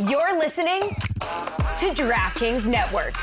You're listening to DraftKings Network.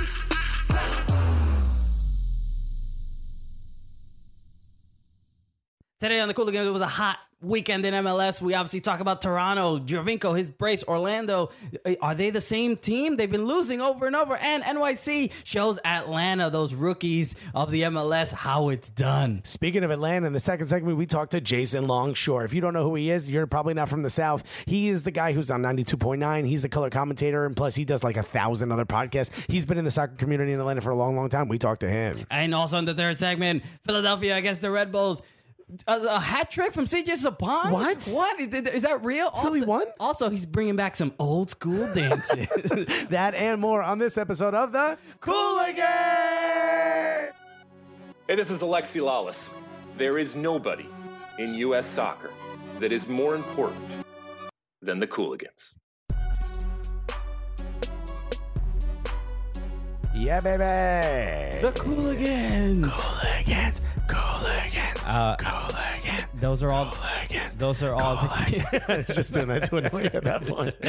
Today on the Cooligans, it was a hot weekend in MLS. We obviously talk about Toronto, Giovinco, his brace, Orlando. Are they the same team? They've been losing over and over. And NYC shows Atlanta, those rookies of the MLS, how it's done. Speaking of Atlanta, in the second segment, we talked to Jason Longshore. If you don't know who he is, you're probably not from the South. He is the guy who's on 92.9. He's the color commentator, and plus he does like 1,000 other podcasts. He's been in the soccer community in Atlanta for a long, long time. We talked to him. And also in the third segment, Philadelphia against the Red Bulls. A hat trick from CJ Sapong? What? Is that real? Philly won? Also, he's bringing back some old school dances. That and more on this episode of the Cooligans! Hey, this is Alexi Lawless. There is nobody in U.S. soccer that is more important than the Cooligans. Yeah, baby. The Cooligans. Cooligans. Those are all. Cooligans. Those are all. Just doing that to annoy you at that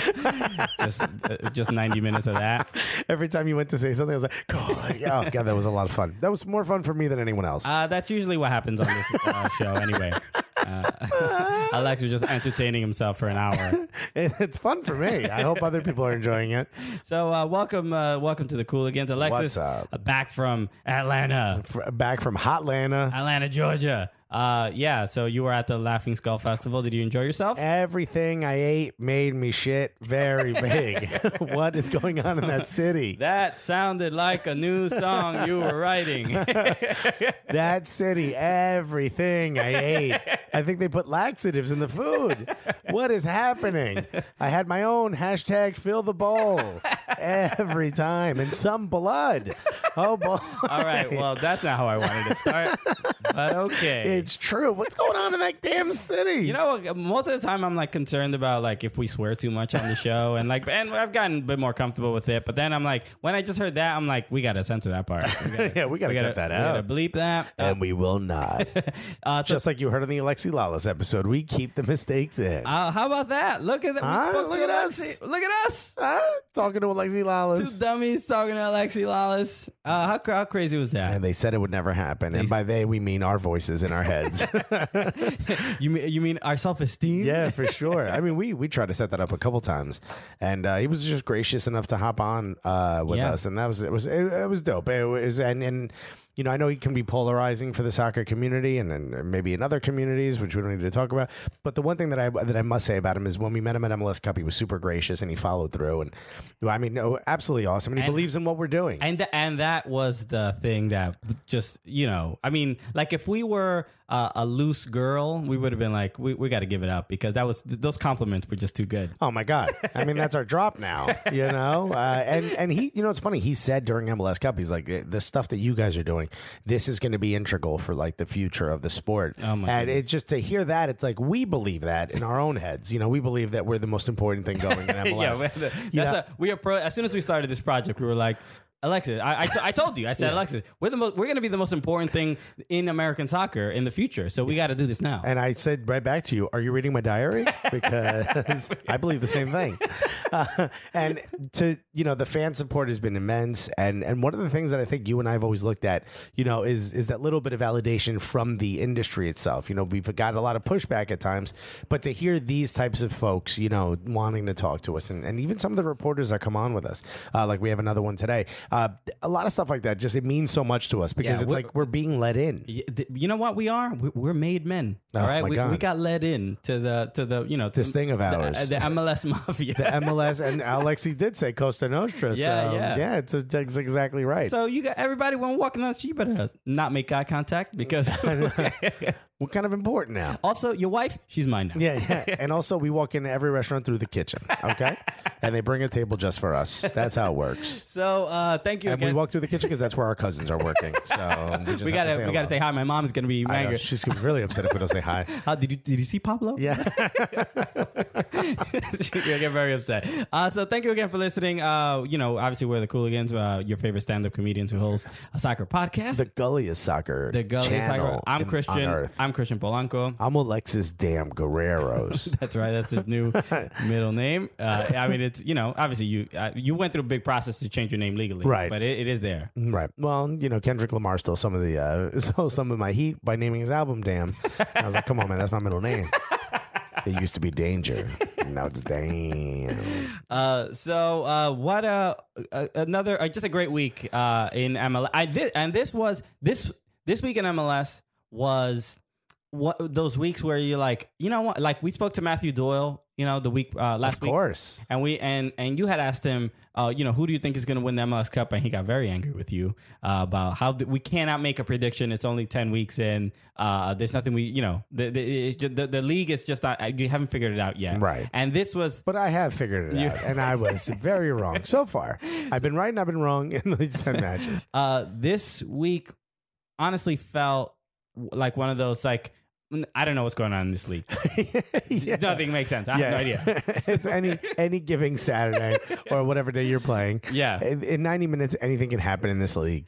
point. just 90 minutes of that. Every time you went to say something, I was like, Cooligans. Oh, God, that was a lot of fun. That was more fun for me than anyone else. That's usually what happens on this show anyway. Alex was just entertaining himself for an hour. It's fun for me. I hope other people are enjoying it. So welcome to the Cooligans. Alexis, What's up? Back from Atlanta. Back from Hotlanta, Georgia. So you were at the Laughing Skull Festival. Did you enjoy yourself? Everything I ate made me shit very big. What is going on in that city? That sounded like a new song you were writing. That city, everything I ate. I think they put laxatives in the food. What is happening? I had my own hashtag fill the bowl every time and some blood. Oh, boy. All right. Well, that's not how I wanted to start, but okay. It's true. What's going on in that damn city? You know, most of the time I'm like concerned about like if we swear too much on the show and I've gotten a bit more comfortable with it. But then I'm like, when I just heard that, I'm like, we got to censor that part. We got to cut that out. We got to bleep that. And we will not. Just like you heard on the Alexi Lawless episode, we keep the mistakes in. How about that? Look at that. Look at us. Look at us. Talking to Alexi Lawless. Two dummies talking to Alexi Lawless. How crazy was that? And they said it would never happen. And by they, we mean our voices in our heads. You mean our self-esteem? Yeah, for sure. I mean, we tried to set that up a couple times, and he was just gracious enough to hop on with us, and it was dope. It was and you know, I know he can be polarizing for the soccer community and then maybe in other communities, which we don't need to talk about. But the one thing that I must say about him is when we met him at MLS Cup, he was super gracious and he followed through. And I mean, no, absolutely awesome. And he believes in what we're doing. And that was the thing that just, you know, I mean, like if we were a loose girl, we would have been like, we got to give it up because those compliments were just too good. Oh my God. I mean, that's our drop now, you know? And he, you know, it's funny. He said during MLS Cup, he's like, the stuff that you guys are doing, this is going to be integral for like the future of the sport. Oh my and goodness. it's just to hear that, it's like, we believe that in our own heads. You know, we believe that we're the most important thing going in MLS. As soon as we started this project, we were like, Alexis, I told you, I said, Alexis, we're going to be the most important thing in American soccer in the future. So we got to do this now. And I said right back to you, are you reading my diary? Because I believe the same thing. And to, you know, the fan support has been immense. And one of the things that I think you and I have always looked at, you know, is that little bit of validation from the industry itself. You know, we've got a lot of pushback at times, but to hear these types of folks, you know, wanting to talk to us and even some of the reporters that come on with us, like we have another one today. A lot of stuff like that, just it means so much to us because it's like we're being let in. You know what we are? We're made men. All right, we got let in to the you know this thing of ours, the MLS mafia, the MLS, and Alexi did say Costa Nostra. Yeah, it's exactly right. So you got everybody when walking down the street, you better not make eye contact because we're kind of important now. Also, your wife, she's mine now. Yeah, and also we walk into every restaurant through the kitchen, okay, and they bring a table just for us. That's how it works. So thank you and again. We walk through the kitchen because that's where our cousins are working. So we gotta say hi. My mom is gonna be angry. She's really upset if we don't say hi. Did you see Pablo? Yeah. She's gonna get very upset. So thank you again for listening. You know, obviously we're the Cooligans, your favorite stand-up comedians who host a soccer podcast. The Gulliest Soccer. The Gulliest Soccer. I'm Christian. I'm Christian Polanco. I'm Alexis Damn Guerreros. That's right. That's his new middle name. I mean, it's, obviously you went through a big process to change your name legally, Right. But it is there. Right. Well, Kendrick Lamar stole some of my heat by naming his album Damn. I was like, come on, man, that's my middle name. It used to be Danger. Now it's Damn. So what another just a great week in MLS. This week in MLS was those weeks where you're like, you know what? Like we spoke to Matthew Doyle, the week last week. Of course. And you had asked him, who do you think is going to win the MLS Cup? And he got very angry with you about how we cannot make a prediction. It's only 10 weeks in. There's nothing the league is just not, you haven't figured it out yet. Right. And this was. But I have figured it out, and I was very wrong so far. I've been right and I've been wrong in these 10 matches. This week honestly felt like one of those, like, I don't know what's going on in this league. Yeah. Nothing makes sense. I have no idea. It's any giving Saturday or whatever day you're playing. Yeah. In 90 minutes, anything can happen in this league.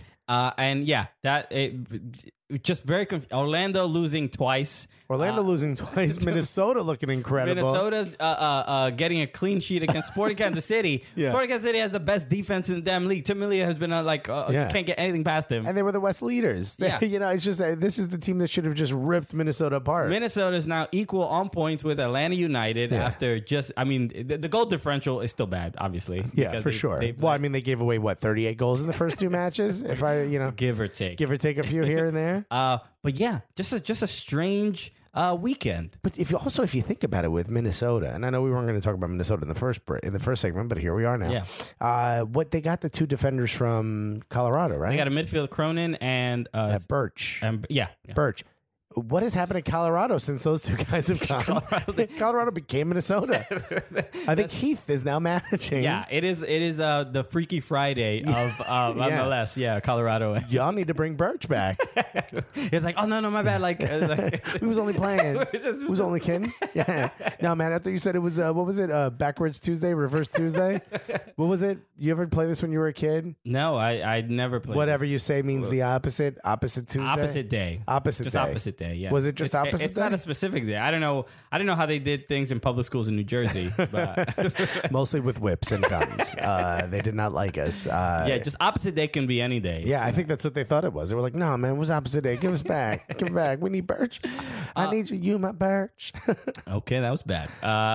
Just very Orlando losing twice. Losing twice. Minnesota looking incredible. Minnesota's getting a clean sheet against Sporting Kansas City. Yeah. Sporting Kansas City has the best defense in the damn league. Tim Melia has been can't get anything past him. And they were the West leaders. Yeah. It's just this is the team that should have just ripped Minnesota apart. Minnesota is now equal on points with Atlanta United after the goal differential is still bad, obviously. Yeah, for sure. They gave away 38 goals in the first two matches. If I, give or take a few here and there. But yeah, just a strange weekend. But if you think about it with Minnesota, and I know we weren't going to talk about Minnesota in the first segment, but here we are now. Yeah. They got the two defenders from Colorado, right? They got a midfield, Cronin and Birch. Yeah. Birch. What has happened to Colorado since those two guys have gone? Colorado became Minnesota. I think Heath is now managing. Yeah, it is the Freaky Friday of MLS. Yeah, Colorado. Y'all need to bring Birch back. It's like, oh no, my bad. Like he was only playing. He was only kidding. Yeah. No, man. I thought you said it was what was it? Backwards Tuesday, Reverse Tuesday. What was it? You ever play this when you were a kid? No, I never played. Whatever you say means the opposite. Opposite Tuesday. Opposite day. Opposite just day. Opposite day. Yeah. Was it just opposite? It's not a specific day. I don't know how they did things in public schools in New Jersey, but mostly with whips and guns. They did not like us. Just opposite day can be any day. Yeah, I think that's what they thought it was. They were like, "No, man, it was opposite day. Give us back. Give it back. We need Birch. I need you. You my Birch." Okay, that was bad.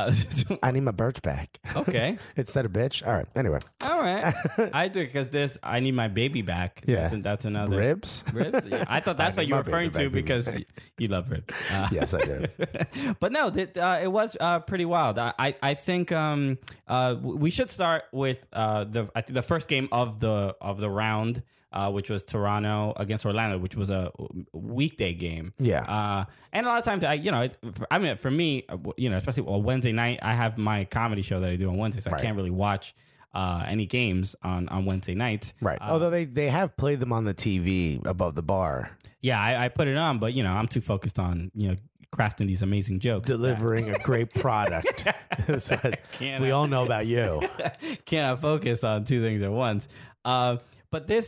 I need my Birch back. Okay, instead of bitch. All right. Anyway. All right. I do because I need my baby back. Yeah, that's another ribs. Ribs. Yeah. I thought that's what you were referring to because you love ribs. Yes, I do. But no, it was pretty wild. I think we should start with the first game of the round, which was Toronto against Orlando, which was a weekday game. Yeah. And a lot of times, for me, especially on Wednesday night, I have my comedy show that I do on Wednesday, so I can't really watch any games on Wednesday nights. Right. Although they have played them on the TV above the bar. Yeah, I put it on, but I'm too focused on crafting these amazing jokes, delivering a great product. That's what we all know about you. Cannot focus on two things at once. But this,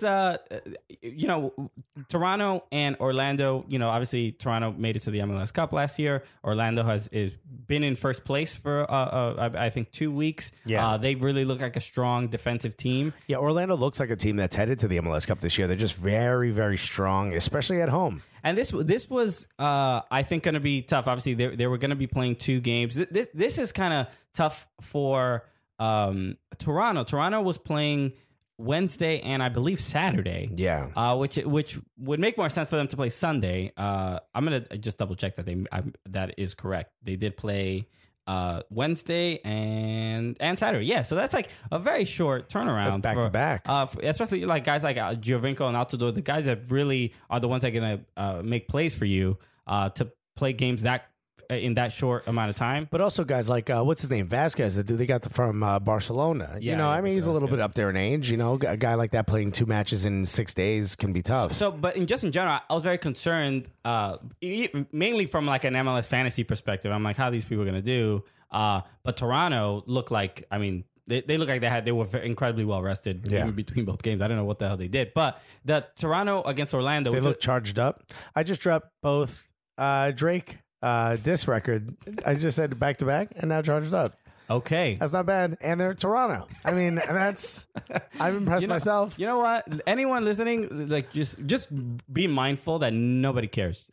Toronto and Orlando, obviously Toronto made it to the MLS Cup last year. Orlando has been in first place for, I think, 2 weeks. Yeah. They really look like a strong defensive team. Yeah, Orlando looks like a team that's headed to the MLS Cup this year. They're just very, very strong, especially at home. And this was, I think, going to be tough. Obviously, they were going to be playing 2 games. This is kind of tough for Toronto. Toronto was playing Wednesday and I believe Saturday. Yeah. Which would make more sense for them to play Sunday. I'm gonna just double check that that is correct. They did play Wednesday and Saturday. Yeah, so that's like a very short turnaround. That's back to back. Especially like guys like Giovinco and Altidore, the guys that really are the ones that are gonna make plays for you to play games in that short amount of time. But also guys like what's his name, Vasquez, that they got from Barcelona. Yeah, he's a little bit up there in age. A guy like that playing 2 matches in 6 days can be tough. So, but in general, I was very concerned, mainly from like an MLS fantasy perspective. I'm like, how are these people going to do? But Toronto looked like, they look like they were incredibly well rested in between both games. I don't know what the hell they did, but the Toronto against Orlando, they look charged up. I just dropped both Drake diss record. I just said back to back and now Charged Up. Okay. That's not bad. And they're Toronto. I mean, I'm impressed myself. You know what? Anyone listening, like just be mindful that nobody cares.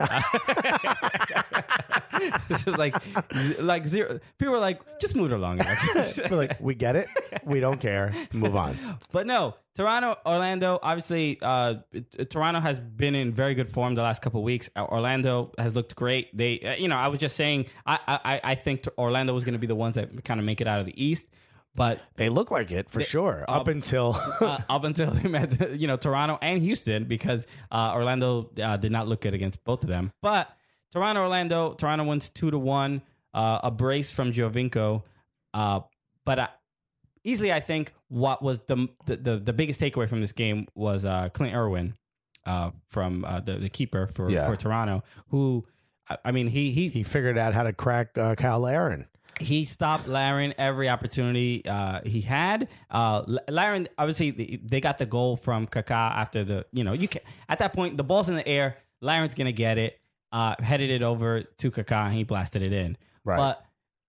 It's just like zero. People are like, just move it along. We're like, we get it. We don't care. Move on. But no, Toronto, Orlando, obviously, Toronto has been in very good form the last couple of weeks. Orlando has looked great. They, I was just saying, I think Orlando was going to be the ones that kind of make it out of the East. But they look like it for sure up until they met, Toronto and Houston, because Orlando did not look good against both of them. But Toronto wins 2-1, a brace from Giovinco. But easily, I think what was the biggest takeaway from this game was Clint Irwin from the keeper for Toronto, who, I mean, he figured out how to crack Kyle Larin. He stopped Larin every opportunity he had. Larin, obviously, they got the goal from Kaká after at that point, the ball's in the air. Larin's going to get it, headed it over to Kaká, and he blasted it in. Right. But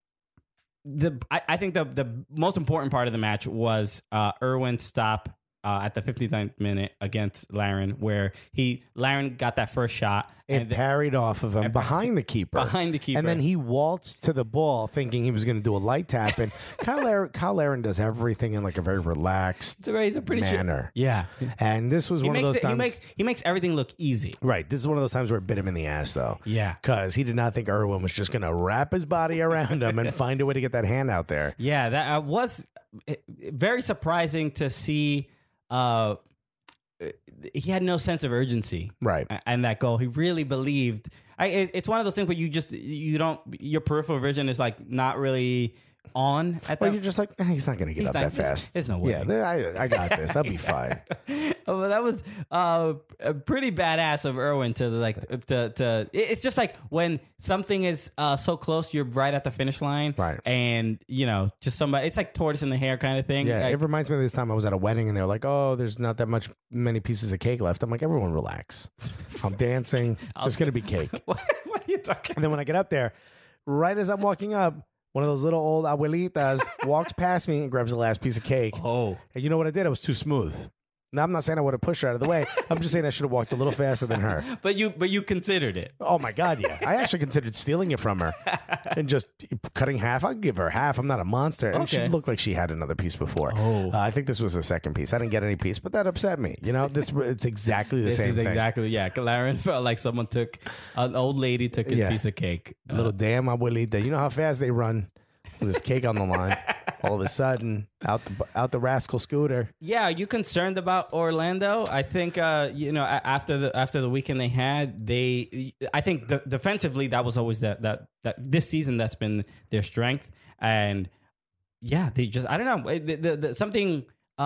I think the most important part of the match was Irwin's stop at the 59th minute against Larin, where Larin got that first shot. It parried off of him behind the keeper. And then he waltzed to the ball thinking he was going to do a light tap. And Kyle Larin does everything in like a very relaxed manner. Yeah. And this was one of those times. He makes everything look easy. Right. This is one of those times where it bit him in the ass, though. Yeah. Because he did not think Irwin was just going to wrap his body around him and find a way to get that hand out there. Yeah. That was very surprising to see. He had no sense of urgency, right? And that goal, he really believed. It's one of those things where your peripheral vision is like not really on at that. You're just like, he's not going to get up that fast. There's no way. Yeah, I got this. I'll be fine. Well, that was pretty badass of Irwin to It's just like when something is so close, you're right at the finish line, right? And just somebody. It's like tortoise in the hair kind of thing. Yeah, like, it reminds me of this time I was at a wedding and they're like, "Oh, there's not that many pieces of cake left." I'm like, "Everyone, relax. I'm dancing. There's going to be cake." What are you talking? And then when I get up there, right as I'm walking up, one of those little old abuelitas walks past me and grabs the last piece of cake. Oh. And you know what I did? I was too smooth. Now, I'm not saying I would have pushed her out of the way. I'm just saying I should have walked a little faster than her. But you considered it. Oh, my God, yeah. I actually considered stealing it from her and just cutting half. I'll give her half. I'm not a monster. And she looked like she had another pice before. Oh. I think this was the second piece. I didn't get any piece, but that upset me. It's exactly the same thing. Exactly, yeah. Larin felt like an old lady took his piece of cake. A little damn abuelita. You know how fast they run with this cake on the line. All of a sudden, out the rascal scooter. Yeah, are you concerned about Orlando? I think after the weekend they had, I think defensively that was always that this season that's been their strength, and yeah, they just I don't know something.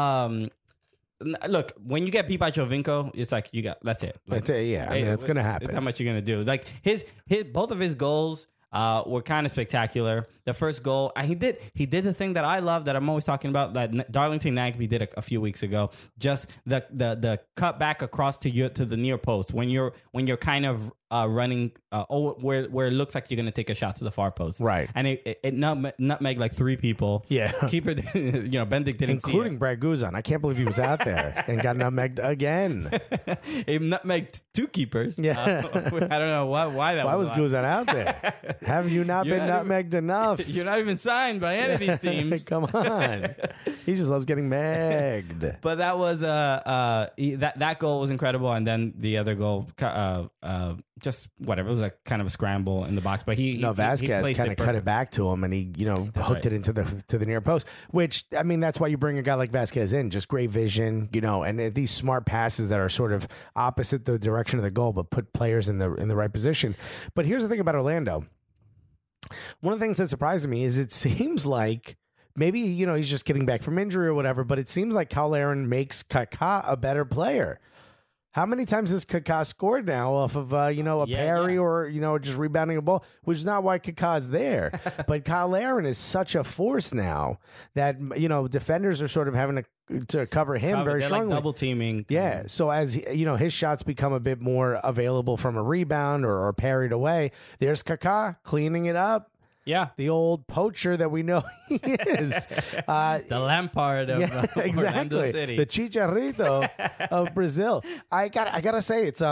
Look, when you get beat by Giovinco, it's like that's it. Like, that's gonna happen. How much you gonna do? Like his both of his goals. Were kind of spectacular. The first goal, he did the thing that I love, that I'm always talking about, that Darlington Nagbe did a few weeks ago. Just the cut back across to the near post when you're kind of running where it looks like you're going to take a shot to the far post, right? And it nutmeg like three people. Yeah, keeper. Bendik didn't, including Brad Guzan. I can't believe he was out there and got nutmegged again. He nutmegged two keepers. Yeah, I don't know why that. Why was Guzan out there? Have you not been nutmegged enough? You're not even signed by any of these teams. Come on, he just loves getting megged. But that was that goal was incredible, and then the other goal, just whatever. It was like kind of a scramble in the box, but Vasquez kind of cut it back to him, and he hooked it into the near post. Which, I mean, that's why you bring a guy like Vasquez in, just great vision, and these smart passes that are sort of opposite the direction of the goal, but put players in the right position. But here's the thing about Orlando. One of the things that surprised me is it seems like maybe, he's just getting back from injury or whatever, but it seems like Kyle Larin makes Kaká a better player. How many times has Kaká scored now off of a parry or just rebounding a ball, which is not why Kaká's there. But Kyle Aaron is such a force now that defenders are sort of having to cover him very They're strongly. like double teaming. Yeah, so as his shots become a bit more available from a rebound or parried away, there's Kaká cleaning it up. Yeah. The old poacher that we know he is. The Lampard of Orlando exactly. City. The Chicharito of Brazil. I gotta say, it's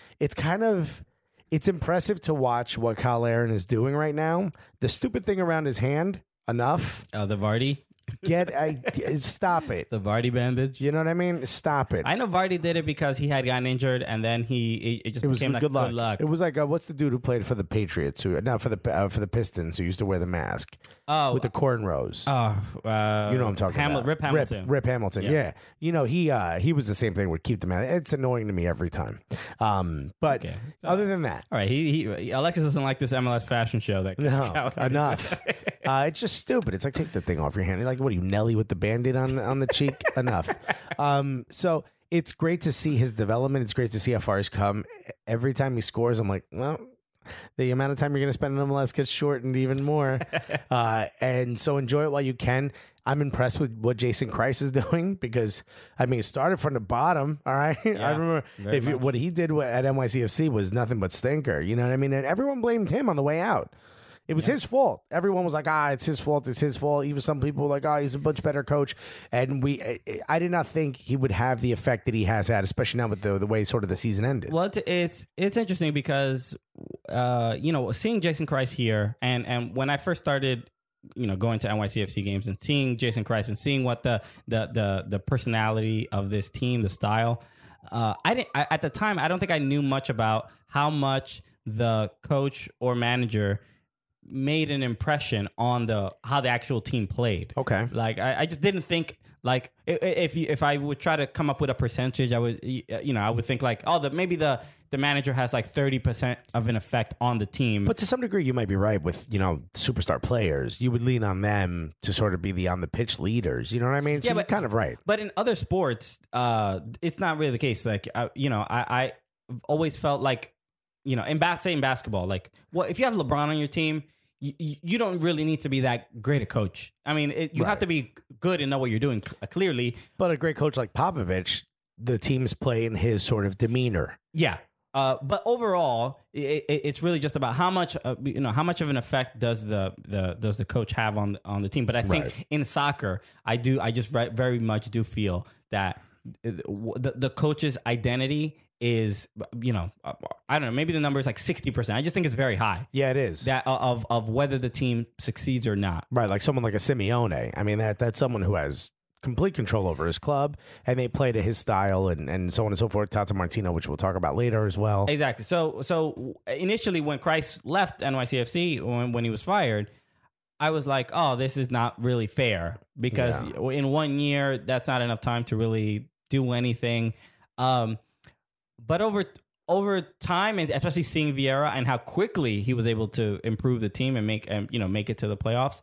impressive to watch what Kyle Aaron is doing right now. The stupid thing around his hand, enough. The Vardy. Stop it. The Vardy bandage. You know what I mean? Stop it. I know Vardy did it because he had gotten injured, and then it just became like good luck. It was like what's the dude who played for the Patriots? For the Pistons, who used to wear the mask with the cornrows. You know what I'm talking about? Rip Hamilton. Rip Hamilton. Yeah. He was the same thing. Would keep the mask. It's annoying to me every time. But other than that, all right. He Alexis doesn't like this MLS fashion show. Enough. It's just stupid. It's like, take the thing off your hand. Like, what are you, Nelly with the Band-Aid on the cheek? Enough. So it's great to see his development. It's great to see how far he's come. Every time he scores, I'm like, well, the amount of time you're going to spend in MLS gets shortened even more. And so enjoy it while you can. I'm impressed with what Jason Kreis is doing because, it started from the bottom. All right. Yeah, I remember what he did at NYCFC was nothing but stinker. You know what I mean? And everyone blamed him on the way out. It was his fault. Everyone was like, it's his fault. It's his fault. Even some people were like, he's a much better coach. And I did not think he would have the effect that he has had, especially now with the way sort of the season ended. Well, it's interesting because, seeing Jason Kreis here and when I first started, going to NYCFC games and seeing Jason Kreis and seeing what the personality of this team, the style, at the time, I don't think I knew much about how much the coach or manager made an impression on how the actual team played. Okay. Like I just didn't think like if I would try to come up with a percentage, I would I would think like maybe the manager has like 30% of an effect on the team. But to some degree, you might be right with superstar players. You would lean on them to sort of be the on the pitch leaders. You know what I mean? So you're kind of right. But in other sports, it's not really the case. Like I always felt like in basketball, like if you have LeBron on your team, you don't really need to be that great a coach. I mean, you have to be good and know what you're doing clearly. But a great coach like Popovich, the teams play in his sort of demeanor. Yeah. But overall, it's really just about how much of an effect does the coach have on the team. But I think in soccer, I just very much do feel that the coach's identity is, I don't know, maybe the number is like 60%. I just think it's very high. Yeah, it is. That of whether the team succeeds or not. Right, like someone like a Simeone. I mean, that's someone who has complete control over his club, and they play to his style and so on and so forth. Tata Martino, which we'll talk about later as well. Exactly. So initially when Kreis left NYCFC, when he was fired, I was like, this is not really fair because in 1 year, that's not enough time to really do anything. But over time, and especially seeing Vieira and how quickly he was able to improve the team and make it to the playoffs,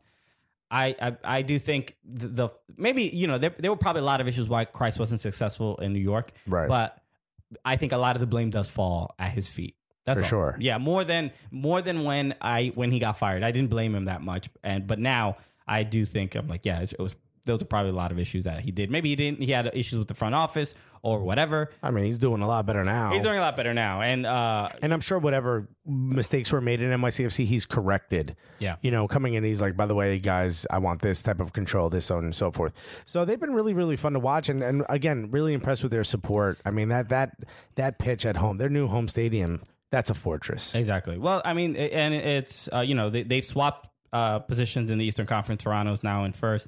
I do think maybe there were probably a lot of issues why Kreis wasn't successful in New York, right? But I think a lot of the blame does fall at his feet. That's for sure. Yeah, more than when he got fired, I didn't blame him that much, but now I do think I'm like, those are probably a lot of issues that he did. Maybe he had issues with the front office or whatever. I mean, he's doing a lot better now. He's doing a lot better now. And I'm sure whatever mistakes were made in NYCFC, he's corrected. Yeah. Coming in, he's like, by the way, guys, I want this type of control, this, so on and so forth. So they've been really, really fun to watch. And again, really impressed with their support. I mean, that pitch at home, their new home stadium, that's a fortress. Exactly. Well, I mean, and it's, they've swapped positions in the Eastern Conference. Toronto's now in first.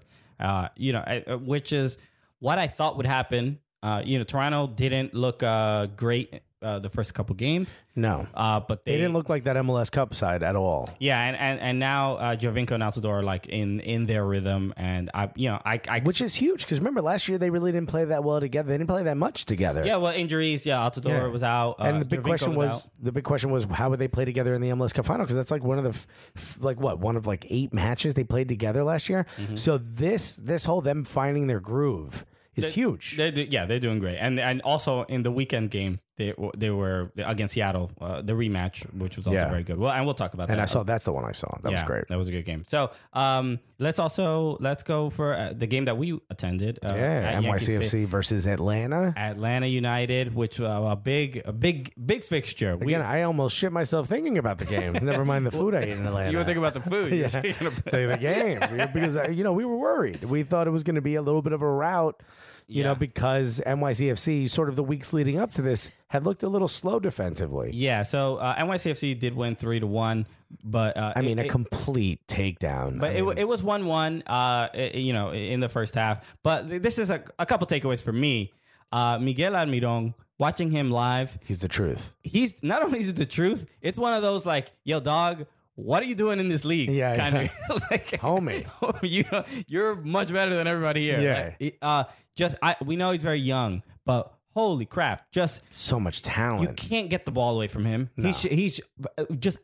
Which is what I thought would happen. Toronto didn't look great the first couple games. No, but they didn't look like that MLS Cup side at all. Yeah, and now Giovinco and Altidore are like in their rhythm, and I which is huge because remember last year they really didn't play that well together. They didn't play that much together. Yeah, well, injuries. Yeah, Altidore was out, and the big question was how would they play together in the MLS Cup final? Because that's like one of the one of like 8 matches they played together last year. Mm-hmm. So this whole them finding their groove is huge. They're doing great. And also in the weekend game, they were against Seattle, the rematch, which was also very good. Well, and we'll talk about that. And that's the one I saw. That was great. That was a good game. So let's go for the game that we attended. At NYCFC versus Atlanta. Atlanta United, which a big fixture. Again, I almost shit myself thinking about the game. Never mind the food I ate in Atlanta. You were thinking about the food. The game. Because, we were worried. We thought it was going to be a little bit of a rout, you know, because NYCFC, sort of the weeks leading up to this, had looked a little slow defensively. Yeah, so NYCFC did win 3-1, but a complete takedown. But it was 1-1, in the first half. But this is a couple takeaways for me. Miguel Almiron, watching him live, he's the truth. He's not only is it the truth, it's one of those like, yo, dog, what are you doing in this league? Yeah, kind of like, homie. You're much better than everybody here. Yeah. We know he's very young, but holy crap, just so much talent. You can't get the ball away from him. No. He's just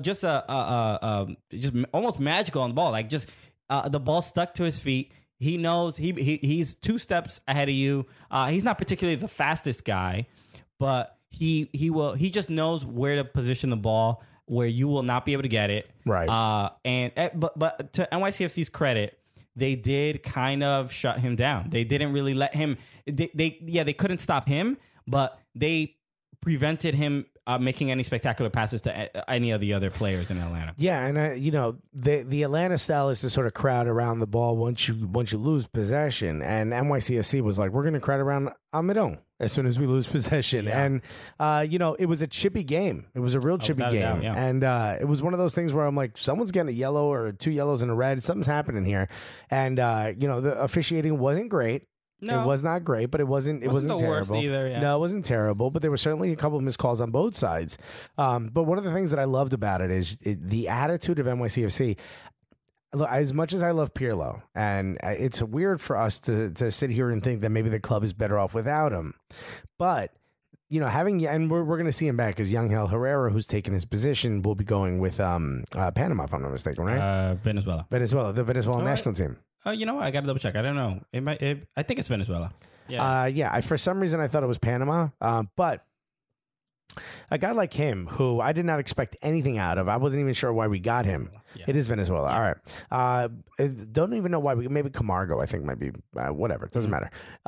almost magical on the ball. Like the ball stuck to his feet. He knows he's 2 steps ahead of you. He's not particularly the fastest guy, but he just knows where to position the ball where you will not be able to get it. Right. But to NYCFC's credit, they did kind of shut him down. They didn't really let him. They couldn't stop him, but they prevented him making any spectacular passes to any of the other players in Atlanta. Yeah, and the Atlanta style is to sort of crowd around the ball once you lose possession, and NYCFC was like, we're going to crowd around Almiron as soon as we lose possession. Yeah. And it was a chippy game. It was a real chippy game, and it was one of those things where I'm like, someone's getting a yellow or 2 yellows and a red. Something's happening here, and the officiating wasn't great. No. It was not great, but it wasn't the terrible. Worst either, yeah. No, it wasn't terrible, but there were certainly a couple of missed calls on both sides. But one of the things that I loved about it is the attitude of NYCFC. As much as I love Pirlo, and it's weird for us to sit here and think that maybe the club is better off without him, but and we're going to see him back because Yangel Herrera, who's taken his position, will be going with Panama, if I'm not mistaken, right? Venezuela, the Venezuelan national team. You know what? I got to double check. I don't know. I think it's Venezuela. Yeah. For some reason, I thought it was Panama. But a guy like him, who I did not expect anything out of, I wasn't even sure why we got him. Yeah. It is Venezuela. Yeah. All right. Don't even know why maybe Camargo, I think might be, whatever. It doesn't matter.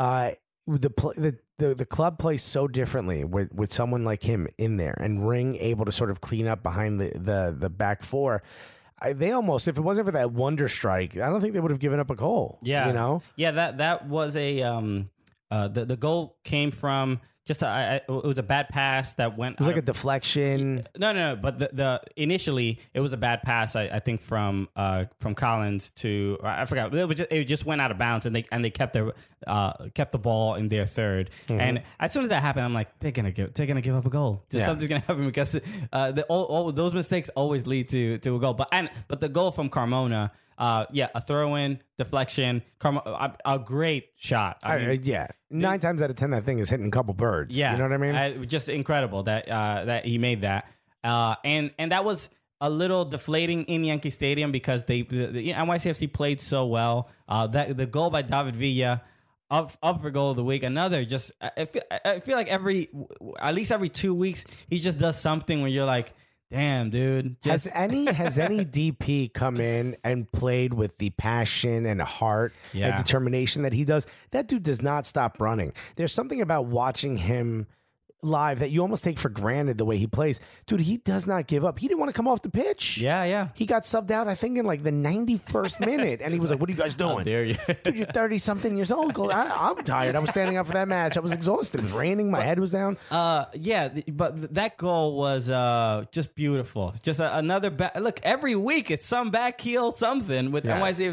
The club plays so differently with someone like him in there, and Ring able to sort of clean up behind the back four. They almost, if it wasn't for that wonder strike, I don't think they would have given up a goal. Yeah, Yeah, that was a the goal came from just it was a bad pass that went. It was like a deflection. No. But the initially it was a bad pass. I think from Collins to I forgot. It just went out of bounds, and they kept the ball in their third. Mm-hmm. And as soon as that happened, I'm like, they're gonna give up a goal. Something's gonna happen because all those mistakes always lead to a goal. But the goal from Carmona. A throw-in, deflection, a great shot. I mean, 9 times out of 10, that thing is hitting a couple birds. Yeah, you know what I mean? Just incredible that he made that. And that was a little deflating in Yankee Stadium because the NYCFC played so well. That the goal by David Villa, up for goal of the week. Another just I feel like at least every 2 weeks he just does something where you're like, damn, dude. Has any DP come in and played with the passion and heart and determination that he does? That dude does not stop running. There's something about watching him live that you almost take for granted the way he plays. Dude, he does not give up. He didn't want to come off the pitch. Yeah. He got subbed out, I think, in like the 91st minute. And he was like, what are you guys doing? How dare you? Dude, you're 30-something years old. I'm tired. I was standing up for that match. I was exhausted. It was raining. My head was down. But that goal was just beautiful. Just another look, every week it's some back heel something with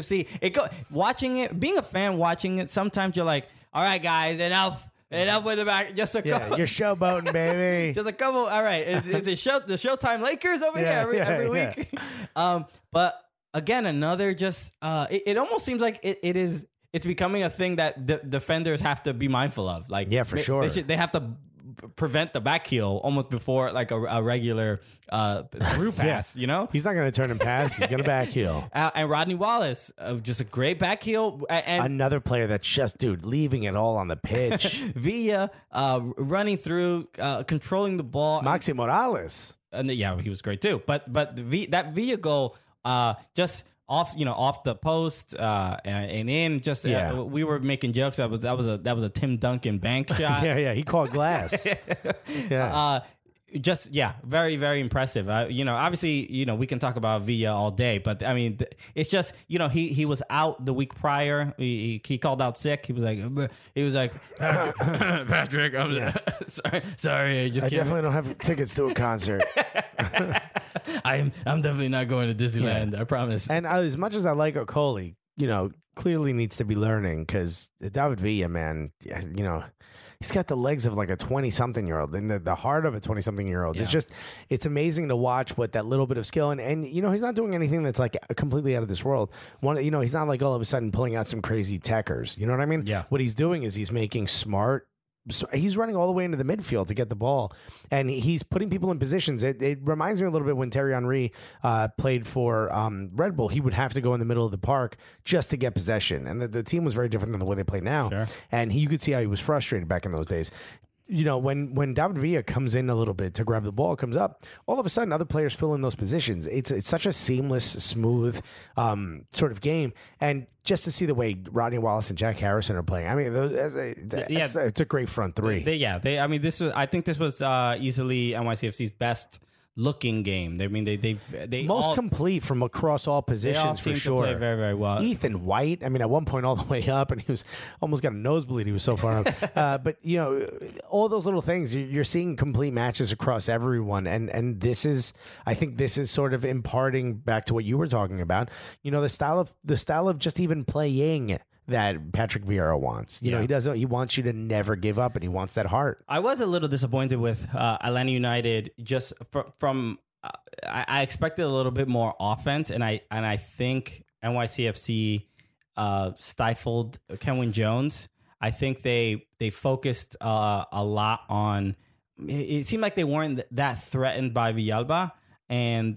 NYCFC. Being a fan watching it, sometimes you're like, all right, guys, enough with the back. Just a couple. You're showboating, baby. Just a couple. All right. It's the Showtime Lakers over here every week. But again, another just, it almost seems like it's becoming a thing that defenders have to be mindful of. Like, for sure. They have to prevent the back heel almost before like a regular through pass. You know, He's not going to turn and pass. He's going to back heel. and Rodney Wallace, just a great back heel, and Another player that's just, dude, leaving it all on the pitch. Villa running through, controlling the ball. Maxi Morales. And yeah, he was great too. But that Villa goal, just off the post and in. Just we were making jokes. That was a Tim Duncan bank shot. Yeah, he caught glass. Yeah. Very, very impressive. Obviously, we can talk about Villa all day, but I mean, it's just, he was out the week prior. He called out sick. He was like, Patrick, I'm sorry. I definitely don't have tickets to a concert. I'm definitely not going to Disneyland. I promise. And as much as I like Okoli, clearly needs to be learning, because David Villa, man, he's got the legs of like a 20-something-year-old and the heart of a 20-something-year-old. Yeah. It's amazing to watch what that little bit of skill and he's not doing anything that's like completely out of this world. He's not like all of a sudden pulling out some crazy techers. You know what I mean? Yeah. What he's doing is he's making smart. So he's running all the way into the midfield to get the ball, and he's putting people in positions. It reminds me a little bit when Thierry Henry played for Red Bull. He would have to go in the middle of the park just to get possession, and the team was very different than the way they play now. Sure. And you could see how he was frustrated back in those days. When David Villa comes in a little bit to grab the ball, comes up, all of a sudden other players fill in those positions. It's such a seamless, smooth sort of game. And just to see the way Rodney Wallace and Jack Harrison are playing, I mean, it's a great front three. I think this was easily NYCFC's best looking game. They most all, complete from across all positions, they all for seem sure. to play very, very well. Ethan White, I mean, at one point all the way up, and he was almost got a nosebleed. He was so far up. But all those little things, you're seeing complete matches across everyone, and I think this is sort of imparting back to what you were talking about. The style of just even playing that Patrick Vieira wants. He wants you to never give up, and he wants that heart. I was a little disappointed with Atlanta United just from I expected a little bit more offense, and I think NYCFC stifled Kenwyne Jones. I think they focused a lot on. It seemed like they weren't that threatened by Villalba, and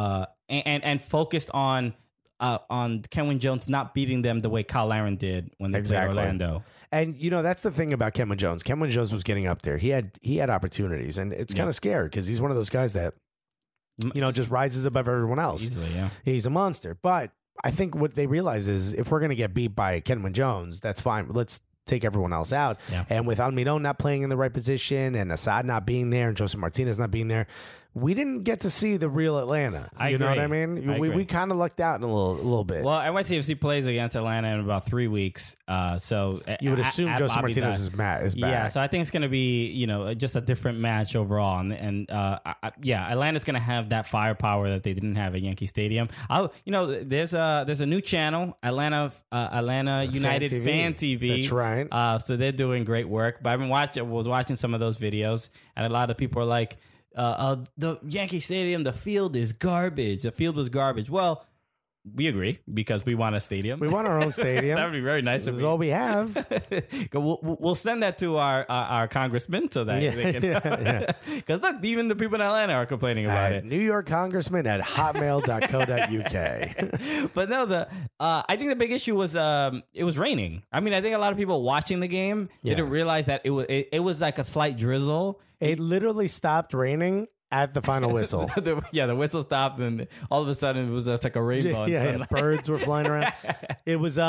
focused on Kenwyne Jones not beating them the way Kyle Larin did when they played Orlando. And that's the thing about Kenwyne Jones. Kenwyne Jones was getting up there. He had opportunities, and it's kind of scared because he's one of those guys that just rises above everyone else. Easily, yeah. He's a monster. But I think what they realize is if we're going to get beat by Kenwyne Jones, that's fine. Let's take everyone else out. Yeah. And with Almiron not playing in the right position and Assad not being there and Joseph Martinez not being there, we didn't get to see the real Atlanta. You know what I mean? We kind of lucked out in a little bit. Well, NYCFC plays against Atlanta in about 3 weeks. So you would assume Joseph Martinez is back. Yeah, so I think it's going to be, just a different match overall. And Atlanta's going to have that firepower that they didn't have at Yankee Stadium. There's a new channel, Atlanta United Fan TV. That's right. So they're doing great work. But was watching some of those videos, and a lot of people are like, the Yankee Stadium, the field is garbage. The field was garbage. Well, we agree because we want a stadium. We want our own stadium. That would be very nice. This is all we have. We'll send that to our congressman so that they can. Because look, even the people in Atlanta are complaining about it. New York Congressman at hotmail.co.uk. But no, I think the big issue was it was raining. I mean, I think a lot of people watching the game didn't realize that it was like a slight drizzle. It literally stopped raining at the final whistle. The whistle stopped, and all of a sudden it was just like a rainbow. Birds were flying around. It was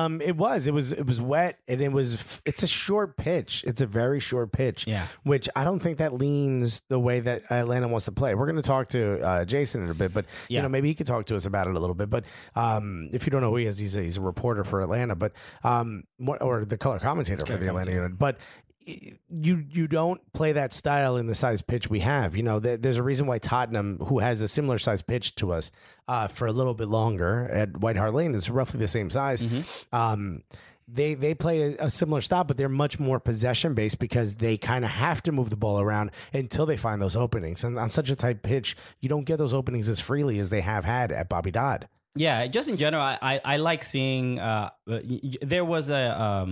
wet, and it's a short pitch. It's a very short pitch. Yeah, which I don't think that leans the way that Atlanta wants to play. We're going to talk to Jason in a bit, but maybe he could talk to us about it a little bit. But if you don't know who he is, he's a reporter for Atlanta, but or the color commentator for the Atlanta United, but. You don't play that style in the size pitch we have. There's a reason why Tottenham, who has a similar size pitch to us for a little bit longer at White Hart Lane, is roughly the same size. Mm-hmm. They play a similar style, but they're much more possession based because they kind of have to move the ball around until they find those openings. And on such a tight pitch, you don't get those openings as freely as they have had at Bobby Dodd. Yeah, just in general, I like seeing. There was a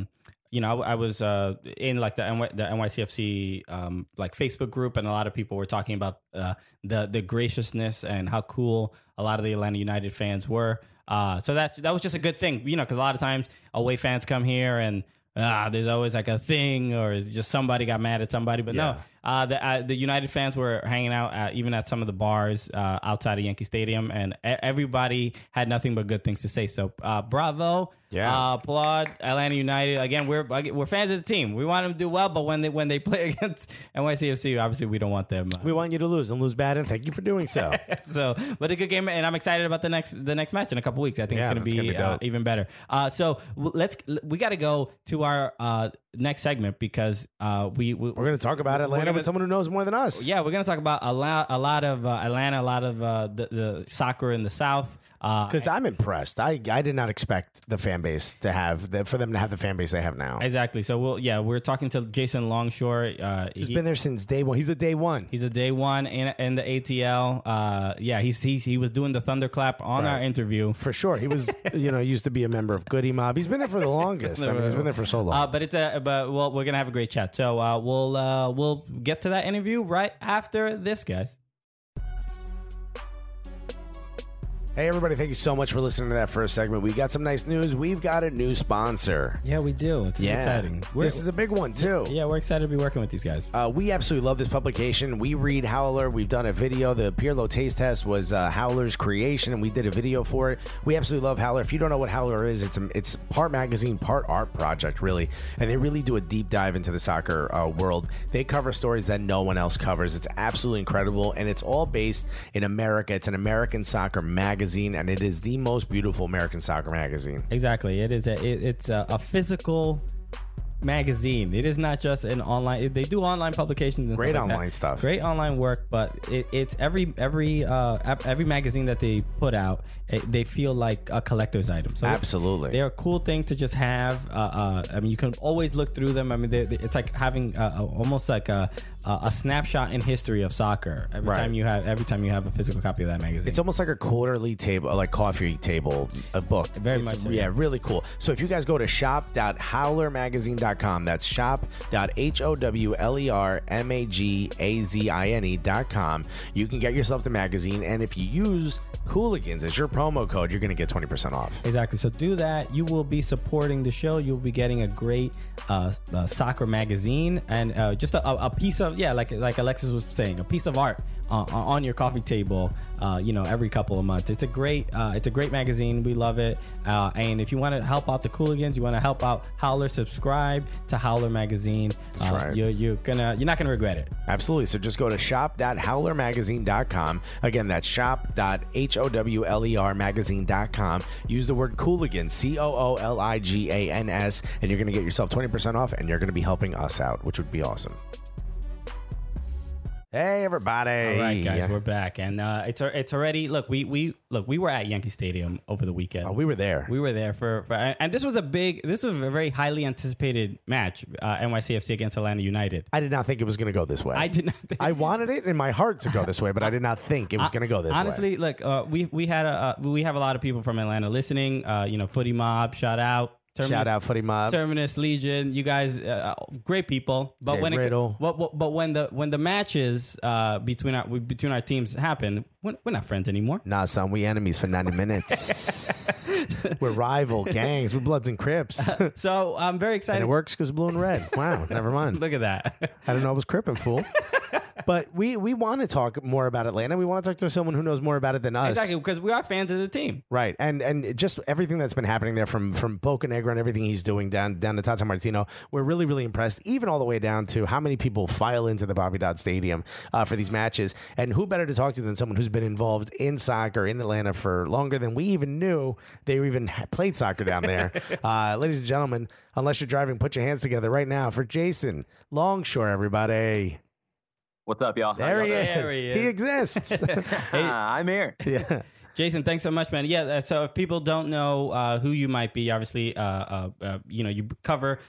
I was in like the NYCFC like Facebook group, and a lot of people were talking about the graciousness and how cool a lot of the Atlanta United fans were. So that was just a good thing, because a lot of times away fans come here and there's always like a thing, or just somebody got mad at somebody. But no, the United fans were hanging out even at some of the bars outside of Yankee Stadium, and everybody had nothing but good things to say. So bravo, applaud Atlanta United. Again, we're fans of the team. We want them to do well, but when they play against NYCFC, obviously we don't want them. We want you to lose and lose bad, and thank you for doing so. But a good game, and I'm excited about the next match in a couple weeks. I think it's going to be even better. So we got to go to our next segment, because we're going to talk about Atlanta with someone who knows more than us. Yeah, we're going to talk about a lot of Atlanta, a lot of the soccer in the South. Because I'm impressed. I did not expect the fan base to have for them to have the fan base they have now. Exactly. So we're talking to Jason Longshore. He's been there since day one. He's a day one. He's a day one in the ATL. He was doing the thunderclap on our interview for sure. He was used to be a member of Goody Mob. He's been there for the longest. I mean, he's been there for so long. But we're gonna have a great chat. So we'll get to that interview right after this, guys. Hey, everybody, thank you so much for listening to that first segment. We got some nice news. We've got a new sponsor. Yeah, we do. It's exciting. This is a big one, too. Yeah, we're excited to be working with these guys. We absolutely love this publication. We read Howler. We've done a video. The Pirlo Taste Test was Howler's creation, and we did a video for it. We absolutely love Howler. If you don't know what Howler is, it's part magazine, part art project, really. And they really do a deep dive into the soccer world. They cover stories that no one else covers. It's absolutely incredible, and it's all based in America. It's an American soccer magazine, and it is the most beautiful American soccer magazine. Exactly. It is it's a physical magazine. It is not just an online. They do online publications and great stuff like online stuff. Great online work, but it's every magazine that they put out, they feel like a collector's item. So absolutely, they're a cool thing to just have. I mean, you can always look through them. I mean, it's like having almost like a snapshot in history of soccer every time you have a physical copy of that magazine. It's almost like a quarterly table, like coffee table, a book. Very much so. Yeah, really cool. So if you guys go to shop.howlermagazine.com, that's shop.howlermagazine.com, you can get yourself the magazine, and if you use Cooligans as your promo code, you're going to get 20% off. Exactly. So do that. You will be supporting the show. You'll be getting a great soccer magazine, and just a piece of, like Alexis was saying, a piece of art on your coffee table, every couple of months. It's a great magazine. We love it. And if you want to help out the Cooligans, you want to help out Howler, subscribe to Howler Magazine. That's right. You're not gonna regret it. Absolutely. So just go to shop.howlermagazine.com. Again, that's shop.howlermagazine.com. Use the word Cooligans, COOLIGANS, and you're gonna get yourself 20% off, and you're gonna be helping us out, which would be awesome. Hey, everybody! All right, guys, we're back, and it's already. Look, we were at Yankee Stadium over the weekend. Oh, we were there. We were there for and this was a very highly anticipated match. NYCFC against Atlanta United. I did not think it was going to go this way. I did not. I wanted it in my heart to go this way, but I did not think it was going to go this way. Honestly, look, we have a lot of people from Atlanta listening. Footy Mob, shout out. Shout out Footy Mob, Terminus Legion, you guys, great people. But when the matches between our teams happen, we're not friends anymore. Nah, son, we enemies for 90 minutes. We're rival gangs. We're Bloods and Crips. So I'm very excited. And it works because blue and red. Wow, never mind. Look at that. I didn't know it was Crippin', fool. But we want to talk more about Atlanta. We want to talk to someone who knows more about it than us. Exactly, because we are fans of the team. Right. And just everything that's been happening there from Bocanegra and everything he's doing down to Tata Martino, we're really, really impressed, even all the way down to how many people file into the Bobby Dodd Stadium for these matches. And who better to talk to than someone who's been involved in soccer in Atlanta for longer than we even knew they even played soccer down there. Ladies and gentlemen, unless you're driving, put your hands together right now for Jason Longshore, everybody. What's up, y'all? There he is. He exists. I'm here. Yeah. Jason, thanks so much, man. Yeah, so if people don't know who you might be, obviously, you cover,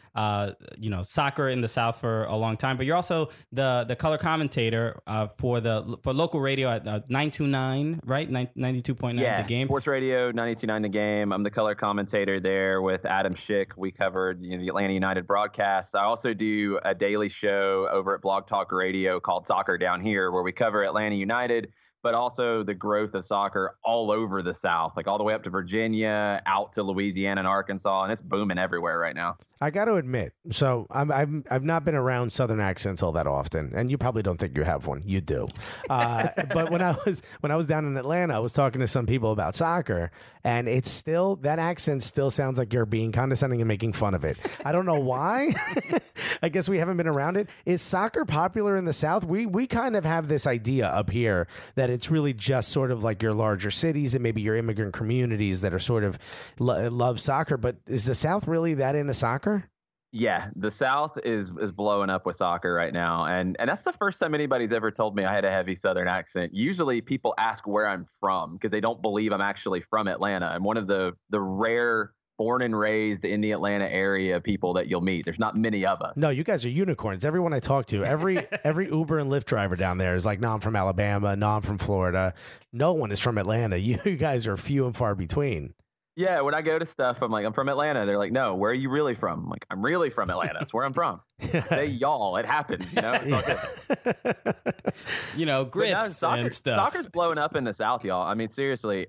soccer in the South for a long time, but you're also the color commentator for local radio at 929, right? 92.9 The Game. Sports Radio 92.9 The Game. I'm the color commentator there with Adam Schick. We covered the Atlanta United broadcast. I also do a daily show over at Blog Talk Radio called Soccer Down Here, where we cover Atlanta United, but also the growth of soccer all over the South, like all the way up to Virginia, out to Louisiana and Arkansas, and it's booming everywhere right now. I got to admit, so I've not been around Southern accents all that often, and you probably don't think you have one. You do, but when I was down in Atlanta, I was talking to some people about soccer, and it's still that accent still sounds like you're being condescending and making fun of it. I don't know why. I guess we haven't been around it. Is soccer popular in the South? We kind of have this idea up here that it's really just sort of like your larger cities and maybe your immigrant communities that are sort of love soccer. But is the South really that into soccer? Yeah, the South is blowing up with soccer right now. And that's the first time anybody's ever told me I had a heavy Southern accent. Usually people ask where I'm from because they don't believe I'm actually from Atlanta. I'm one of the rare born and raised in the Atlanta area people that you'll meet. There's not many of us. No, you guys are unicorns. Everyone I talk to, every Uber and Lyft driver down there is like, no, I'm from Alabama. No, I'm from Florida. No one is from Atlanta. You guys are few and far between. Yeah, when I go to stuff, I'm like, I'm from Atlanta. They're like, no, where are you really from? I'm like, I'm really from Atlanta. That's where I'm from. Say y'all. It happens. It's all good. Grits and stuff. Soccer's blowing up in the South, y'all. I mean, seriously,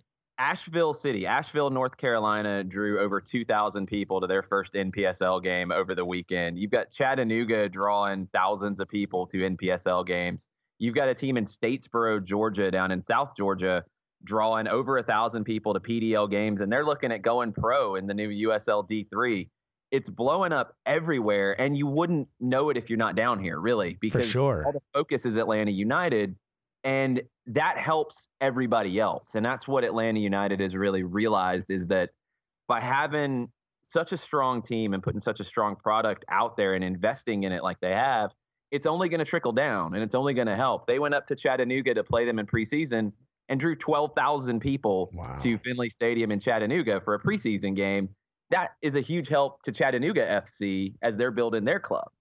Asheville, North Carolina drew over 2,000 people to their first NPSL game over the weekend. You've got Chattanooga drawing thousands of people to NPSL games. You've got a team in Statesboro, Georgia, down in South Georgia, drawing over 1,000 people to PDL games, and they're looking at going pro in the new USL D3. It's blowing up everywhere, and you wouldn't know it if you're not down here, really, because all the focus is Atlanta United, and that helps everybody else. And that's what Atlanta United has really realized, is that by having such a strong team and putting such a strong product out there and investing in it like they have, it's only going to trickle down, and it's only going to help. They went up to Chattanooga to play them in preseason and drew 12,000 people to Finley Stadium in Chattanooga for a preseason game. That is a huge help to Chattanooga FC as they're building their club.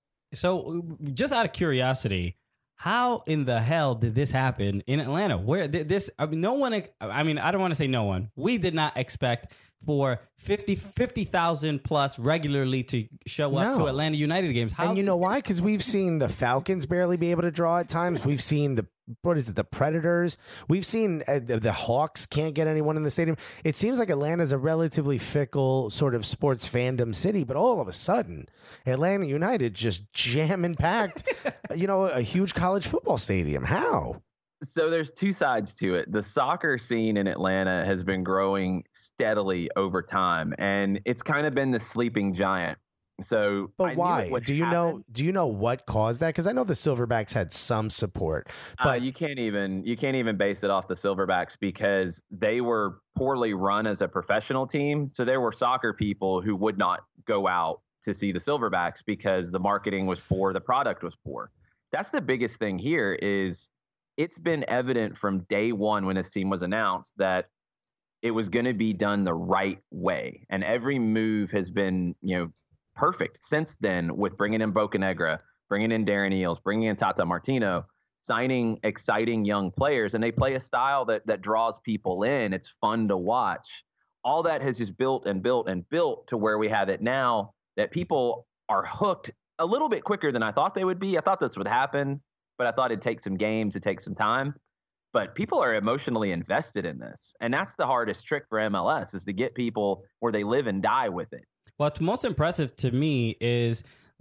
So just out of curiosity, how in the hell did this happen in Atlanta? Where this, I mean, I don't want to say no one. We did not expect for 50,000 plus regularly to show up to Atlanta United games. And you know why? Because we've seen the Falcons barely be able to draw at times. We've seen the Predators. We've seen the Hawks can't get anyone in the stadium. It seems like Atlanta's a relatively fickle sort of sports fandom city, but all of a sudden, Atlanta United just jam packed, a huge college football stadium. How? So there's two sides to it. The soccer scene in Atlanta has been growing steadily over time, and it's kind of been the sleeping giant. So, but why? Do you know what caused that? Because I know the Silverbacks had some support, but you can't even base it off the Silverbacks because they were poorly run as a professional team. So there were soccer people who would not go out to see the Silverbacks because the marketing was poor, the product was poor. That's the biggest thing here. Is it's been evident from day one when this team was announced that it was going to be done the right way, and every move has been, perfect since then, with bringing in Bocanegra, bringing in Darren Eales, bringing in Tata Martino, signing exciting young players, and they play a style that draws people in. It's fun to watch. All that has just built and built and built to where we have it now, that people are hooked a little bit quicker than I thought they would be. I thought this would happen, but I thought it'd take some games, it'd take some time. But people are emotionally invested in this, and that's the hardest trick for MLS, is to get people where they live and die with it. What's most impressive to me is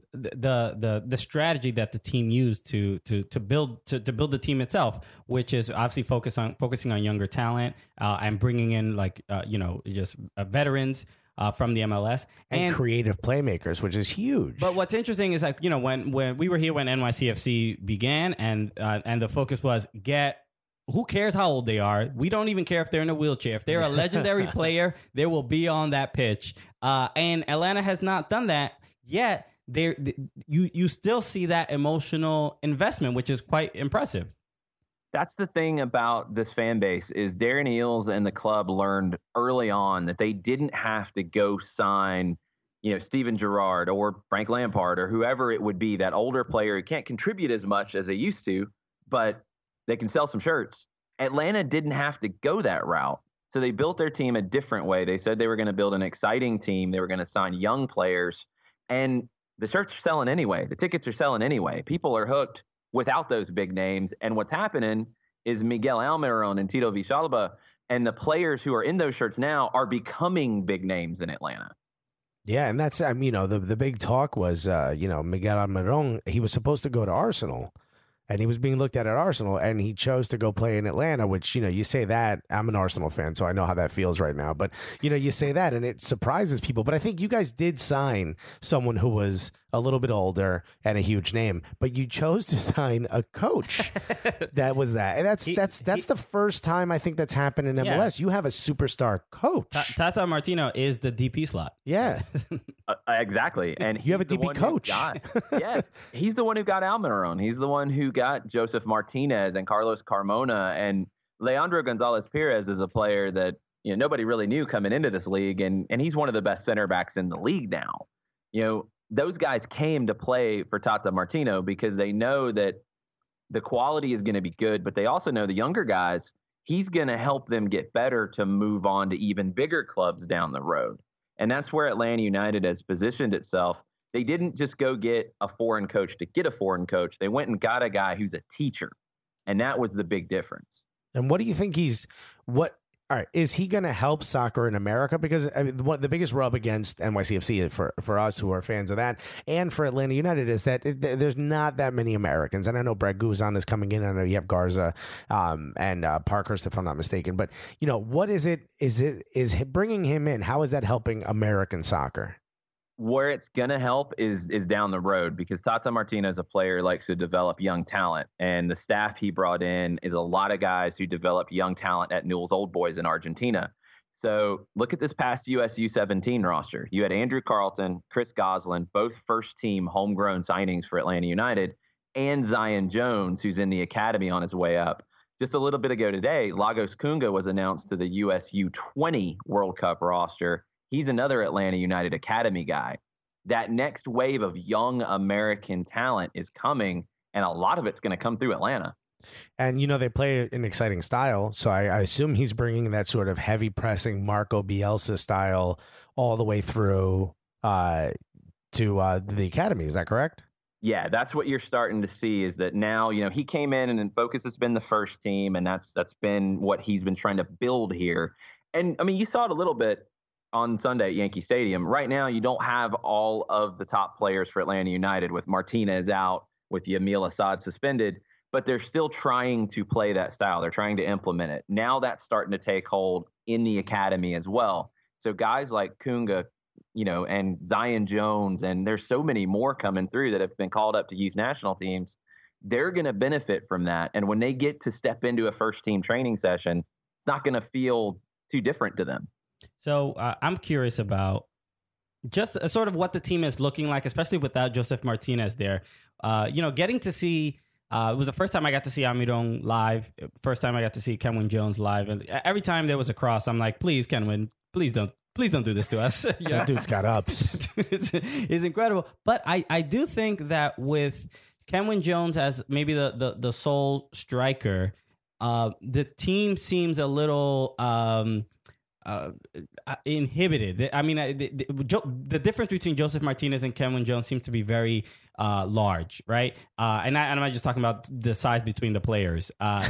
the strategy that the team used to build the team itself, which is obviously focusing on younger talent and bringing in veterans from the MLS and creative playmakers, which is huge. But what's interesting is when we were here when NYCFC began, and the focus was who cares how old they are? We don't even care if they're in a wheelchair. If they're a legendary player, they will be on that pitch. And Atlanta has not done that yet. You still see that emotional investment, which is quite impressive. That's the thing about this fan base is Darren Eales and the club learned early on that they didn't have to go sign, Steven Gerrard or Frank Lampard or whoever it would be, that older player who can't contribute as much as they used to, but they can sell some shirts. Atlanta didn't have to go that route. So they built their team a different way. They said they were going to build an exciting team. They were going to sign young players, and the shirts are selling anyway. The tickets are selling anyway. People are hooked without those big names. And what's happening is Miguel Almiron and Tito Villalba and the players who are in those shirts now are becoming big names in Atlanta. Yeah, and that's, the big talk was, Miguel Almiron, he was supposed to go to Arsenal. And he was being looked at Arsenal, and he chose to go play in Atlanta, which, you say that. I'm an Arsenal fan, so I know how that feels right now. But, you say that, and it surprises people. But I think you guys did sign someone who was a little bit older and a huge name, but you chose to sign a coach that was that. And that's the first time I think that's happened in MLS. You have a superstar coach. Tata Martino is the DP slot. Yeah. Exactly. And you have a DP coach. He's the one who got Almiron. He's the one who got Joseph Martinez and Carlos Carmona, and Leandro Gonzalez Perez is a player that nobody really knew coming into this league, and he's one of the best center backs in the league now. Those guys came to play for Tata Martino because they know that the quality is going to be good, but they also know the younger guys, he's going to help them get better to move on to even bigger clubs down the road. And that's where Atlanta United has positioned itself. They didn't just go get a foreign coach to get a foreign coach. They went and got a guy who's a teacher. And that was the big difference. And what do you think all right, is he going to help soccer in America? Because the biggest rub against NYCFC for us who are fans of that and for Atlanta United is that there's not that many Americans. And I know Brad Guzan is coming in. I know you have Garza and Parkhurst, if I'm not mistaken. But, what is it? Is bringing him in? How is that helping American soccer? Where it's going to help is down the road, because Tata Martino is a player who likes to develop young talent. And the staff he brought in is a lot of guys who develop young talent at Newell's Old Boys in Argentina. So look at this past US U17 roster. You had Andrew Carlton, Chris Goslin, both first-team homegrown signings for Atlanta United, and Zion Jones, who's in the academy on his way up. Just a little bit ago today, Lagos Kunga was announced to the US U20 World Cup roster. He's another Atlanta United Academy guy. That next wave of young American talent is coming, and a lot of it's going to come through Atlanta. And, they play an exciting style, so I assume he's bringing that sort of heavy pressing Marco Bielsa style all the way through to the academy. Is that correct? Yeah, that's what you're starting to see is that now, he came in and focus has been the first team, and that's been what he's been trying to build here. And, you saw it a little bit on Sunday at Yankee Stadium. Right now, you don't have all of the top players for Atlanta United with Martinez out, with Yamil Assad suspended, but they're still trying to play that style. They're trying to implement it. Now that's starting to take hold in the academy as well. So guys like Kunga, and Zion Jones, and there's so many more coming through that have been called up to youth national teams. They're going to benefit from that. And when they get to step into a first team training session, it's not going to feel too different to them. So I'm curious about just sort of what the team is looking like, especially without Joseph Martinez there. Getting to see, it was the first time I got to see Almiron live, first time I got to see Kenwyne Jones live. And every time there was a cross, I'm like, please, Kenwyne, please don't do this to us. That dude's got ups. Dude, it's incredible. But I do think that with Kenwyne Jones as maybe the sole striker, the team seems a little inhibited. I mean, the difference between Joseph Martinez and Kenwyne Jones seems to be very large, right? And I'm not just talking about the size between the players.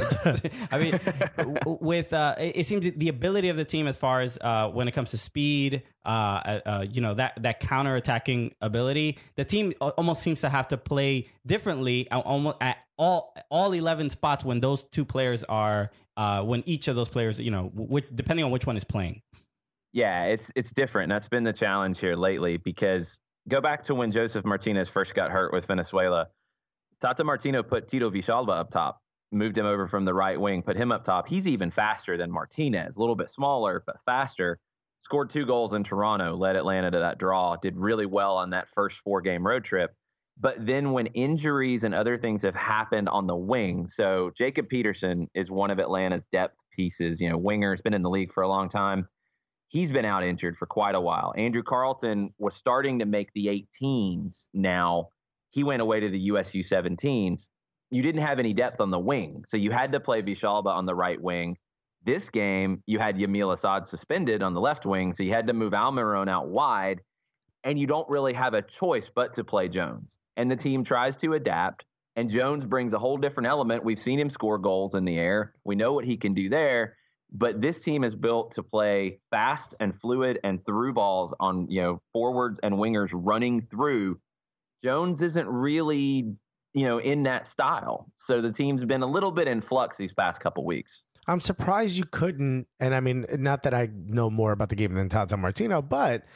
It seems the ability of the team as far as when it comes to speed, that counter-attacking ability, the team almost seems to have to play differently almost at all 11 spots when those two players are when each of those players, depending on which one is playing. Yeah, it's different. That's been the challenge here lately, because go back to when Joseph Martinez first got hurt with Venezuela. Tata Martino put Tito Villalba up top, moved him over from the right wing, put him up top. He's even faster than Martinez, a little bit smaller, but faster. Scored 2 goals in Toronto, led Atlanta to that draw, did really well on that first 4-game road trip. But then when injuries and other things have happened on the wing, so Jacob Peterson is one of Atlanta's depth pieces, winger, has been in the league for a long time. He's been out injured for quite a while. Andrew Carlton was starting to make the 18s now. He went away to the USU 17s. You didn't have any depth on the wing, so you had to play Bishalba on the right wing. This game, you had Yamil Assad suspended on the left wing, so you had to move Almiron out wide, and you don't really have a choice but to play Jones. And the team tries to adapt, and Jones brings a whole different element. We've seen him score goals in the air. We know what he can do there, but this team is built to play fast and fluid and through balls on, forwards and wingers running through. Jones isn't really, in that style. So the team's been a little bit in flux these past couple weeks. I'm surprised you couldn't, and I mean, not that I know more about the game than Tata Martino, but,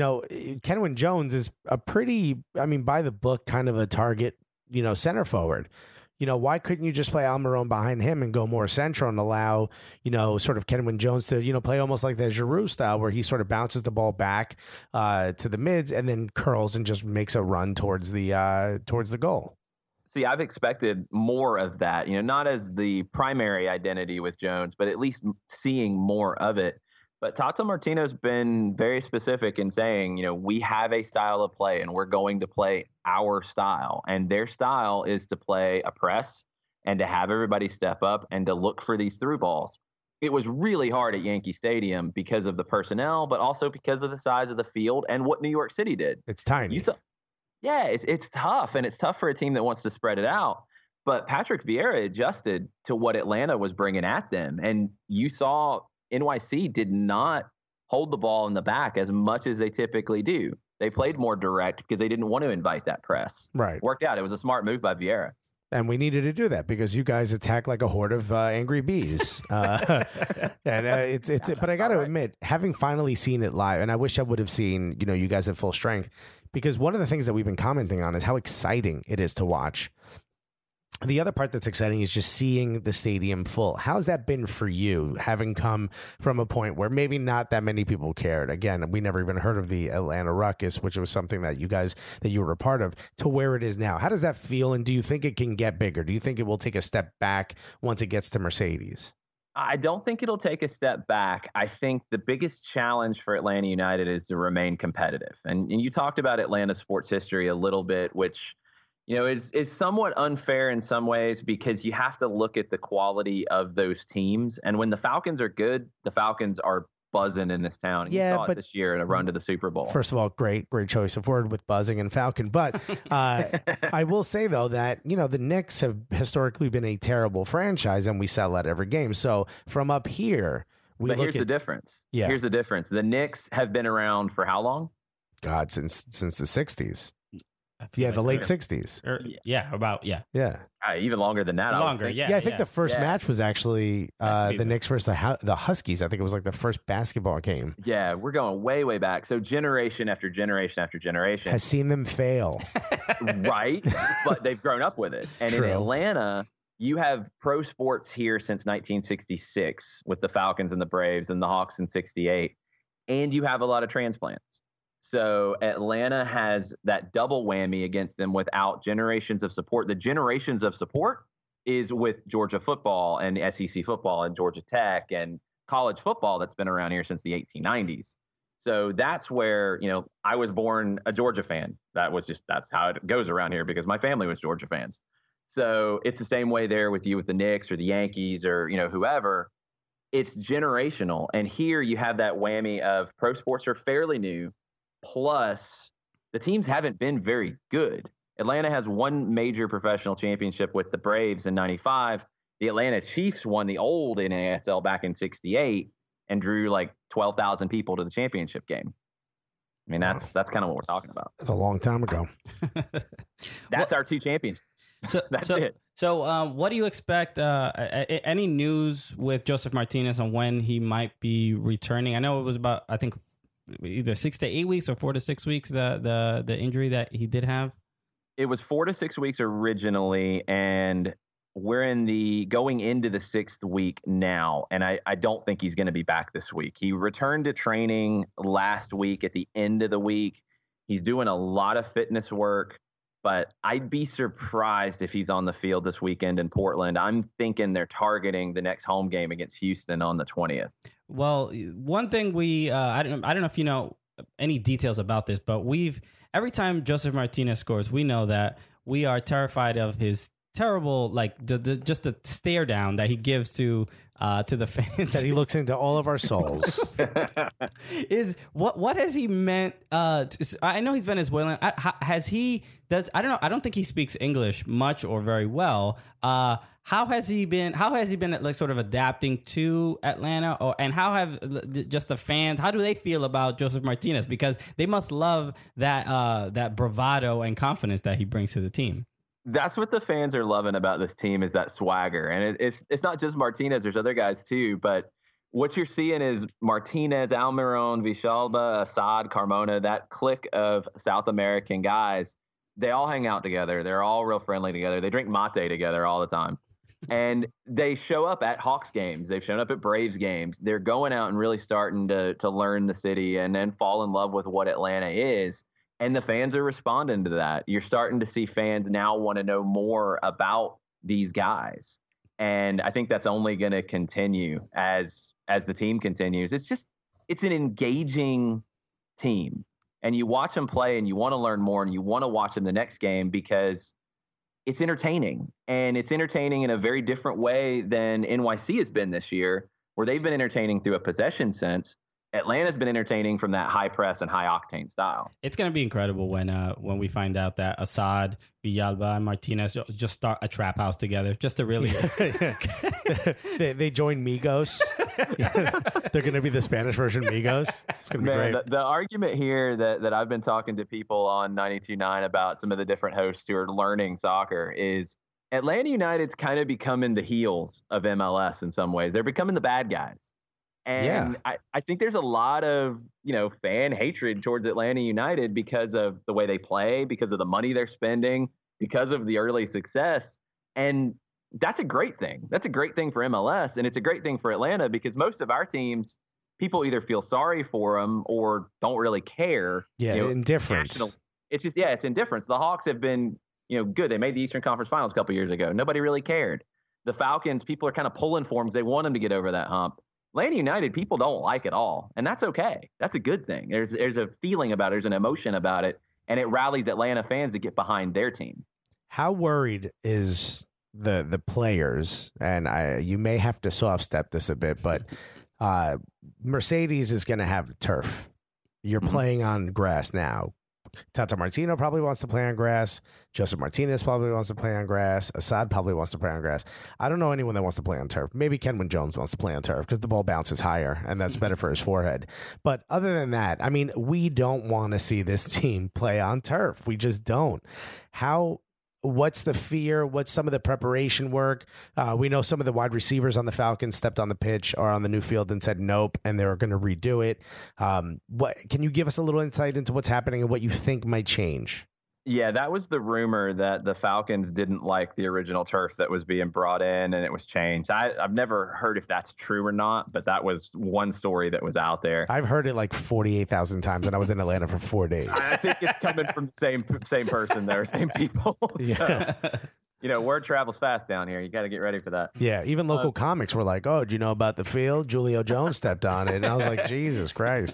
Kenwyne Jones is a pretty, by the book kind of a target, center forward. Why couldn't you just play Almiron behind him and go more central and allow, sort of Kenwyne Jones to, play almost like the Giroud style where he sort of bounces the ball back to the mids and then curls and just makes a run towards the goal. See, I've expected more of that, not as the primary identity with Jones, but at least seeing more of it. But Tata Martino's been very specific in saying, we have a style of play and we're going to play our style. And their style is to play a press and to have everybody step up and to look for these through balls. It was really hard at Yankee Stadium because of the personnel, but also because of the size of the field and what New York City did. It's tiny. Yeah, it's tough, and it's tough for a team that wants to spread it out. But Patrick Vieira adjusted to what Atlanta was bringing at them, and you saw NYC did not hold the ball in the back as much as they typically do. They played more direct because they didn't want to invite that press. Right. Worked out. It was a smart move by Vieira. And we needed to do that because you guys attack like a horde of angry bees. But I got to admit, having finally seen it live, and I wish I would have seen, you guys at full strength, because one of the things that we've been commenting on is how exciting it is to watch. The other part that's exciting is just seeing the stadium full. How's that been for you, having come from a point where maybe not that many people cared? Again, we never even heard of the Atlanta Ruckus, which was something that you were a part of, to where it is now. How does that feel, and do you think it can get bigger? Do you think it will take a step back once it gets to Mercedes? I don't think it'll take a step back. I think the biggest challenge for Atlanta United is to remain competitive. And you talked about Atlanta sports history a little bit, which is somewhat unfair in some ways because you have to look at the quality of those teams. And when the Falcons are good, the Falcons are buzzing in this town. And you saw it this year in a run to the Super Bowl. First of all, great choice of word with buzzing and Falcon. But I will say, though, that, the Knicks have historically been a terrible franchise and we sell out every game. So from up here, here's the difference. Yeah. Here's the difference. The Knicks have been around for how long? God, since the 60s. Yeah, the late 60s. Even longer than that. I think the first match was actually the Knicks versus the Huskies. I think it was like the first basketball game. Yeah, we're going way, way back. So generation after generation after generation has seen them fail. Right, but they've grown up with it. And in Atlanta, you have pro sports here since 1966 with the Falcons and the Braves and the Hawks in 68. And you have a lot of transplants. So Atlanta has that double whammy against them without generations of support. The generations of support is with Georgia football and SEC football and Georgia Tech and college football that's been around here since the 1890s. So that's where, I was born a Georgia fan. That's how it goes around here because my family was Georgia fans. So it's the same way there with you with the Knicks or the Yankees or, whoever. It's generational. And here you have that whammy of pro sports are fairly new. Plus, the teams haven't been very good. Atlanta has one major professional championship with the Braves in 95. The Atlanta Chiefs won the old NASL back in 68 and drew like 12,000 people to the championship game. I mean, that's kind of what we're talking about. That's a long time ago. That's our two championships. That's it. So what do you expect? Any news with Josef Martinez on when he might be returning? I know it was about, I think, either 6 to 8 weeks or 4 to 6 weeks, the injury that he did have? It was 4 to 6 weeks originally, and we're going into the 6th week now, and I don't think he's going to be back this week. He returned to training last week at the end of the week. He's doing a lot of fitness work. but I'd be surprised if he's on the field this weekend in Portland. I'm thinking they're targeting the next home game against Houston on the 20th. Well, one thing I don't know if you know any details about this, but every time Joseph Martinez scores, we know that we are terrified of his terrible, like just the stare down that he gives to the fans. That he looks into all of our souls. Is what has he meant? I know he's Venezuelan. Has he? I don't know. I don't think he speaks English much or very well. How has he been? How has he been like sort of adapting to Atlanta? And how have just the fans? How do they feel about Joseph Martinez? Because they must love that bravado and confidence that he brings to the team. That's what the fans are loving about this team, is that swagger. And it's not just Martinez. There's other guys too. But what you're seeing is Martinez, Almiron, Villalba, Assad, Carmona, that clique of South American guys, they all hang out together. They're all real friendly together. They drink mate together all the time. And they show up at Hawks games. They've shown up at Braves games. They're going out and really starting to learn the city and then fall in love with what Atlanta is. And the fans are responding to that. You're starting to see fans now want to know more about these guys. And I think that's only going to continue as the team continues. It's an engaging team. And you watch them play and you want to learn more and you want to watch them the next game because it's entertaining. And it's entertaining in a very different way than NYC has been this year, where they've been entertaining through a possession sense. Atlanta's been entertaining from that high press and high octane style. It's going to be incredible when we find out that Assad, Villalba, and Martinez just start a trap house together, just to really. they join Migos. They're going to be the Spanish version Migos. It's going to be great. The argument here that I've been talking to people on 92.9 about, some of the different hosts who are learning soccer, is Atlanta United's kind of becoming the heels of MLS in some ways. They're becoming the bad guys. And I think there's a lot of, fan hatred towards Atlanta United because of the way they play, because of the money they're spending, because of the early success. And that's a great thing. That's a great thing for MLS. And it's a great thing for Atlanta because most of our teams, people either feel sorry for them or don't really care. Yeah, indifference. It's just, it's indifference. The Hawks have been, good. They made the Eastern Conference Finals a couple years ago. Nobody really cared. The Falcons, people are kind of pulling for them because they want them to get over that hump. Atlanta United, people don't like at all, and that's okay. That's a good thing. There's a feeling about it. There's an emotion about it, and it rallies Atlanta fans to get behind their team. How worried is the players? And you may have to soft step this a bit, but Mercedes is going to have turf. You're playing on grass now. Tata Martino probably wants to play on grass. Joseph Martinez probably wants to play on grass. Assad probably wants to play on grass. I don't know anyone that wants to play on turf. Maybe Kenwin Jones wants to play on turf because the ball bounces higher and that's better for his forehead. But other than that, we don't want to see this team play on turf. We just don't. What's the fear? What's some of the preparation work? We know some of the wide receivers on the Falcons stepped on the pitch or on the new field and said nope, and they were going to redo it. Can you give us a little insight into what's happening and what you think might change? Yeah, that was the rumor that the Falcons didn't like the original turf that was being brought in and it was changed. I've never heard if that's true or not, but that was one story that was out there. I've heard it like 48,000 times and I was in Atlanta for 4 days. I think it's coming from the same person there, same people. Yeah. So, word travels fast down here. You got to get ready for that. Yeah, even local comics were like, oh, do you know about the field? Julio Jones stepped on it. And I was like, Jesus Christ.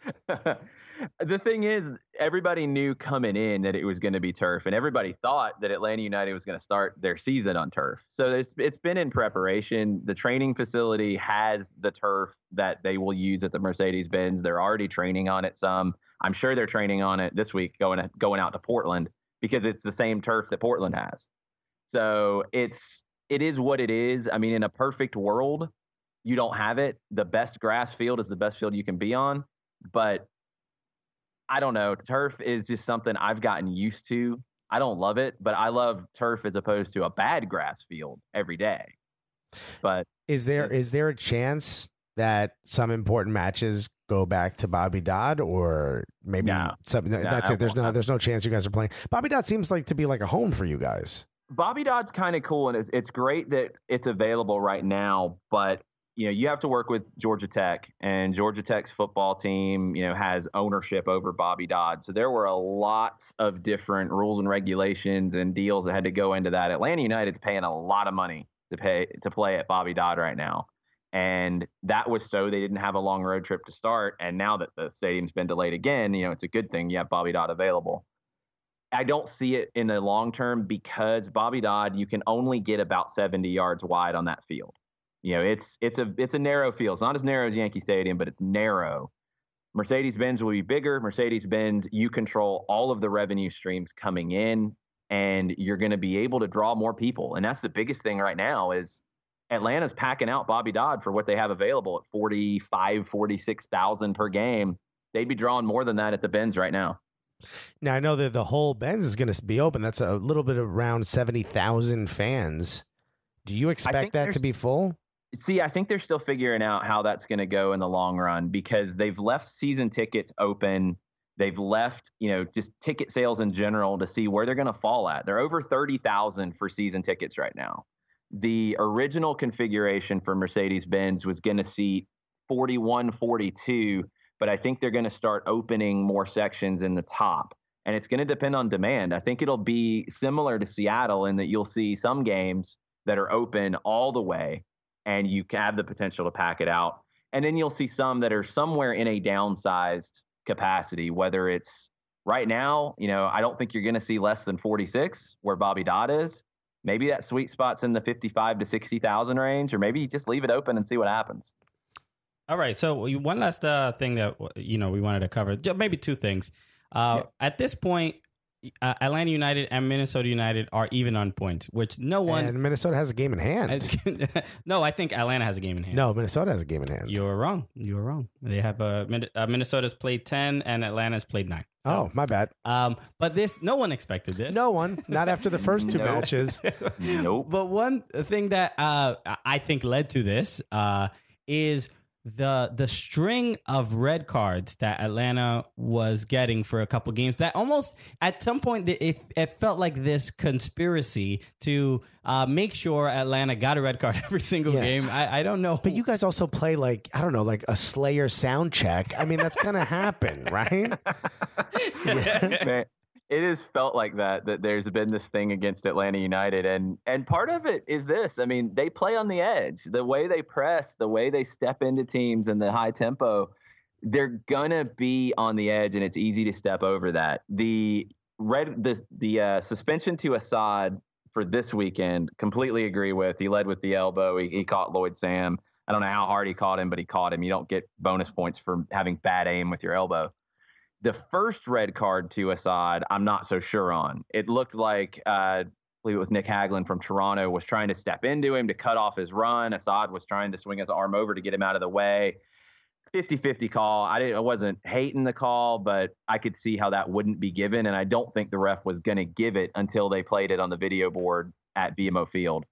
The thing is, everybody knew coming in that it was going to be turf, and everybody thought that Atlanta United was going to start their season on turf. So it's been in preparation. The training facility has the turf that they will use at the Mercedes-Benz. They're already training on it some. I'm sure they're training on it this week going out to Portland because it's the same turf that Portland has. So it is what it is. In a perfect world, you don't have it. The best grass field is the best field you can be on, but I don't know. Turf is just something I've gotten used to. I don't love it, but I love turf as opposed to a bad grass field every day. But is there a chance that some important matches go back to Bobby Dodd, or maybe something? That's it. There's no chance you guys are playing. Bobby Dodd seems like to be like a home for you guys. Bobby Dodd's kind of cool, and it's great that it's available right now, but you have to work with Georgia Tech, and Georgia Tech's football team, has ownership over Bobby Dodd. So there were lots of different rules and regulations and deals that had to go into that. Atlanta United's paying a lot of money to play at Bobby Dodd right now. And that was so they didn't have a long road trip to start. And now that the stadium's been delayed again, it's a good thing you have Bobby Dodd available. I don't see it in the long term because Bobby Dodd, you can only get about 70 yards wide on that field. It's a narrow field. It's not as narrow as Yankee Stadium, but it's narrow. Mercedes-Benz will be bigger. Mercedes-Benz, you control all of the revenue streams coming in, and you're going to be able to draw more people. And that's the biggest thing right now is Atlanta's packing out Bobby Dodd for what they have available at 45, 46,000 per game. They'd be drawing more than that at the Benz right now. Now, I know that the whole Benz is going to be open. That's a little bit around 70,000 fans. Do you expect that to be full? See, I think they're still figuring out how that's going to go in the long run because they've left season tickets open. They've left, just ticket sales in general to see where they're going to fall at. They're over 30,000 for season tickets right now. The original configuration for Mercedes-Benz was going to seat 41, 42, but I think they're going to start opening more sections in the top. And it's going to depend on demand. I think it'll be similar to Seattle in that you'll see some games that are open all the way, and you have the potential to pack it out. And then you'll see some that are somewhere in a downsized capacity, whether it's right now, I don't think you're going to see less than 46 where Bobby Dodd is. Maybe that sweet spot's in the 55 to 60,000 range, or maybe you just leave it open and see what happens. All right. So one last thing that, we wanted to cover, maybe two things. At this point, Atlanta United and Minnesota United are even on points, which no one... And Minnesota has a game in hand. No, I think Atlanta has a game in hand. No, Minnesota has a game in hand. You're wrong. They have Minnesota's played 10 and Atlanta's played 9. So, oh, my bad. But no one expected this. No one. Not after the first two matches. Nope. But one thing that I think led to this is the string of red cards that Atlanta was getting for a couple games that almost at some point it felt like this conspiracy to make sure Atlanta got a red card every single game. I don't know. But you guys also play like a Slayer sound check. I mean, that's going to happen, right? Man, it has felt like that there's been this thing against Atlanta United. And part of it is this. I mean, they play on the edge. The way they press, the way they step into teams and the high tempo, they're going to be on the edge, and it's easy to step over that. The suspension to Assad for this weekend, completely agree with. He led with the elbow. He caught Lloyd Sam. I don't know how hard he caught him, but he caught him. You don't get bonus points for having bad aim with your elbow. The first red card to Assad, I'm not so sure on. It looked like, I believe it was Nick Haglund from Toronto, was trying to step into him to cut off his run. Assad was trying to swing his arm over to get him out of the way. 50-50 call. I wasn't hating the call, but I could see how that wouldn't be given, and I don't think the ref was going to give it until they played it on the video board at BMO Field.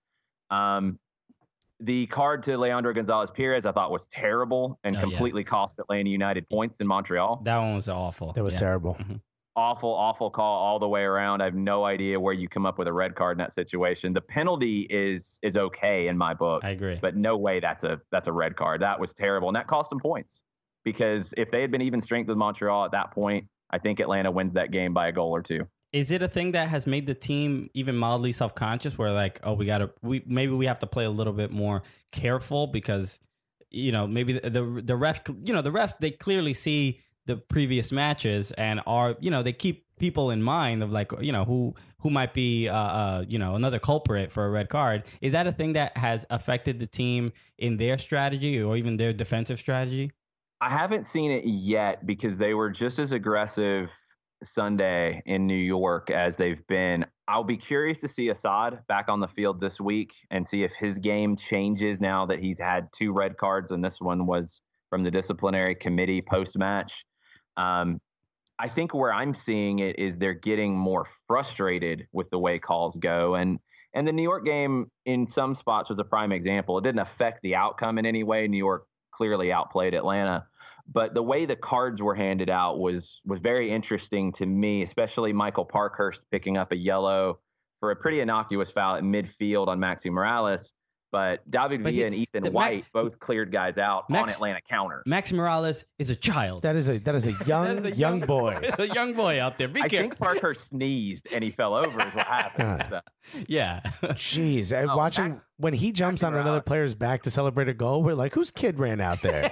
The card to Leandro Gonzalez-Pirez I thought was terrible and completely cost Atlanta United points in Montreal. That one was awful. It was terrible. Mm-hmm. Awful call all the way around. I have no idea where you come up with a red card in that situation. The penalty is okay in my book. I agree. But no way that's a red card. That was terrible, and that cost them points. Because if they had been even strength with Montreal at that point, I think Atlanta wins that game by a goal or two. Is it a thing that has made the team even mildly self-conscious where like, oh, maybe we have to play a little bit more careful because, maybe the ref, they clearly see the previous matches and are, they keep people in mind of like, who might be, another culprit for a red card. Is that a thing that has affected the team in their strategy or even their defensive strategy? I haven't seen it yet because they were just as aggressive Sunday in New York as they've been. I'll be curious to see Assad back on the field this week and see if his game changes now that he's had 2 red cards and this one was from the disciplinary committee post-match. I think where I'm seeing it is they're getting more frustrated with the way calls go. And the New York game in some spots was a prime example. It didn't affect the outcome in any way. New York clearly outplayed Atlanta. But the way the cards were handed out was very interesting to me, especially Michael Parkhurst picking up a yellow for a pretty innocuous foul at midfield on Maxi Morales. But David Villa and Ethan White both cleared guys out on Atlanta counter. Max Morales is a child. That is a young boy. It's a young boy out there. Be I careful. think Parkhurst sneezed and he fell over is what happened. So, Yeah. Jeez, and watching when he jumps on another player's back to celebrate a goal, we're like, whose kid ran out there?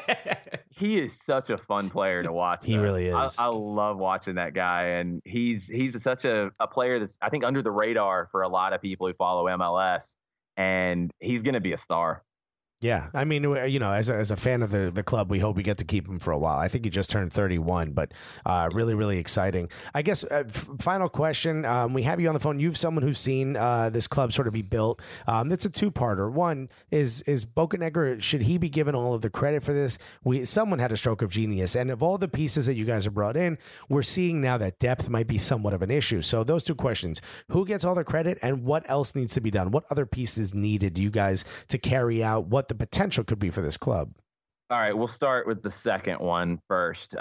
he is such a fun player to watch. He really is. I love watching that guy, and he's such a player that's, I think, under the radar for a lot of people who follow MLS, and he's going to be a star. Yeah, I mean, you know, as a fan of the club, we hope we get to keep him for a while. I think he just turned 31, but really, really exciting. I guess final question. We have you on the phone. You've someone who's seen this club sort of be built. It's a two-parter. One is Bocanegra, should he be given all of the credit for this? Someone had a stroke of genius, and of all the pieces that you guys have brought in, we're seeing now that depth might be somewhat of an issue. So those two questions: who gets all the credit, and what else needs to be done? What other pieces needed you guys to carry out what the potential could be for this club? All right, we'll start with the second one first.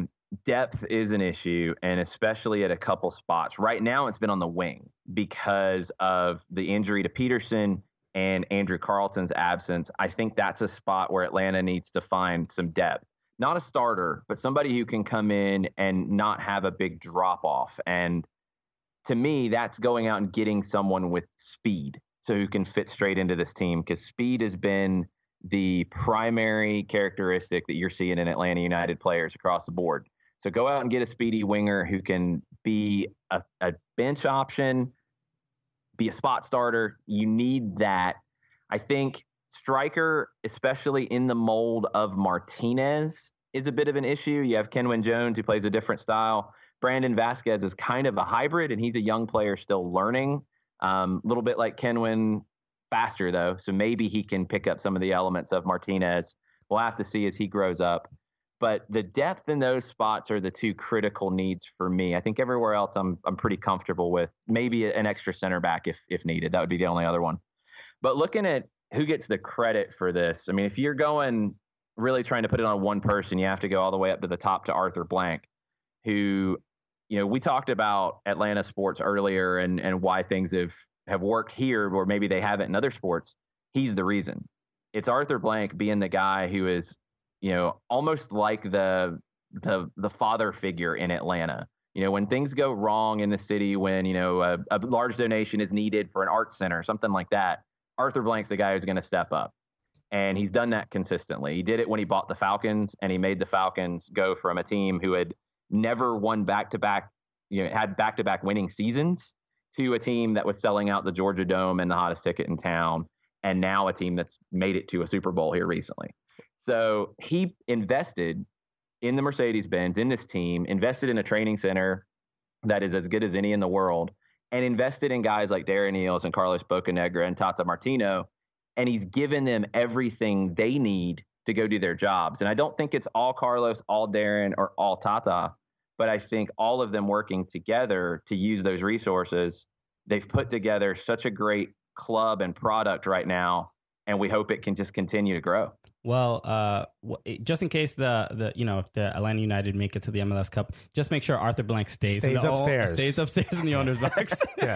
Depth is an issue, and especially at a couple spots. Right now, it's been on the wing because of the injury to Peterson and Andrew Carlton's absence. I think that's a spot where Atlanta needs to find some depth. Not a starter, but somebody who can come in and not have a big drop off. And to me, that's going out and getting someone with speed, so who can fit straight into this team, because speed has been the primary characteristic that you're seeing in Atlanta United players across the board. So go out and get a speedy winger who can be a bench option, be a spot starter. You need that. I think striker, especially in the mold of Martinez, is a bit of an issue. You have Kenwin Jones, who plays a different style. Brandon Vasquez is kind of a hybrid, and he's a young player still learning. A little bit like Kenwin, faster though, so maybe he can pick up some of the elements of Martinez. We'll have to see as he grows up. But the depth in those spots are the two critical needs for me. I think everywhere else I'm pretty comfortable with. Maybe an extra center back if needed. That would be the only other one. But looking at who gets the credit for this, I mean, if you're going really trying to put it on one person, you have to go all the way up to the top to Arthur Blank, who, you know, we talked about Atlanta sports earlier and why things have worked here where maybe they haven't in other sports. He's the reason. It's Arthur Blank being the guy who is, you know, almost like the father figure in Atlanta. You know, when things go wrong in the city, when, you know, a large donation is needed for an arts center, something like that, Arthur Blank's the guy who's going to step up. And he's done that consistently. He did it when he bought the Falcons, and he made the Falcons go from a team who had never won back-to-back, you know, had back-to-back winning seasons, to a team that was selling out the Georgia Dome and the hottest ticket in town, and now a team that's made it to a Super Bowl here recently. So he invested in the Mercedes-Benz, in this team, invested in a training center that is as good as any in the world, and invested in guys like Darren Eales and Carlos Bocanegra and Tata Martino, and he's given them everything they need to go do their jobs. And I don't think it's all Carlos, all Darren, or all Tata, but I think all of them working together to use those resources, they've put together such a great club and product right now, and we hope it can just continue to grow. Well, just in case the you know, if the Atlanta United make it to the MLS Cup, just make sure Arthur Blank stays upstairs. Stays upstairs in the owner's box.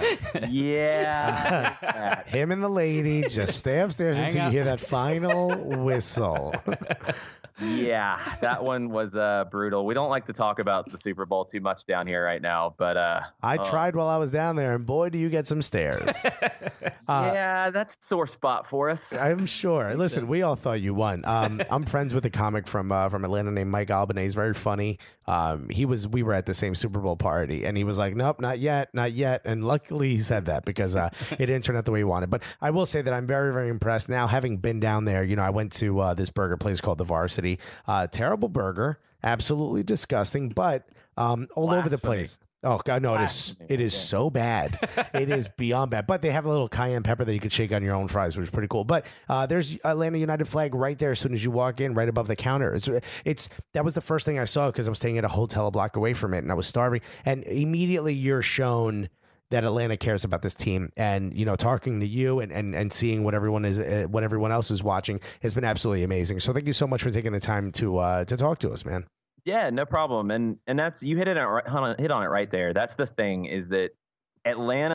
Yeah. Him and the lady just stay upstairs until you hear that final whistle. Yeah, that one was brutal. We don't like to talk about the Super Bowl too much down here right now, but I tried while I was down there, and boy, do you get some stares. Yeah, that's a sore spot for us. I'm sure. Listen, we all thought you won. I'm friends with a comic from Atlanta named Mike Albanese. Very funny. We were at the same Super Bowl party, and he was like, "Nope, not yet." And luckily, he said that because it didn't turn out the way he wanted. But I will say that I'm very, very impressed now, having been down there. You know, I went to this burger place called the Varsity. Terrible burger, absolutely disgusting, but all over the place. Oh God, no! It is so bad. It is beyond bad. But they have a little cayenne pepper that you could shake on your own fries, which is pretty cool. But there's Atlanta United flag right there as soon as you walk in, right above the counter. It's that was the first thing I saw because I was staying at a hotel a block away from it, and I was starving. And immediately you're shown that Atlanta cares about this team, and you know, talking to you and seeing what everyone else is watching has been absolutely amazing. So thank you so much for taking the time to talk to us, man. Yeah, no problem. And that's, you hit on it right there. That's the thing, is that Atlanta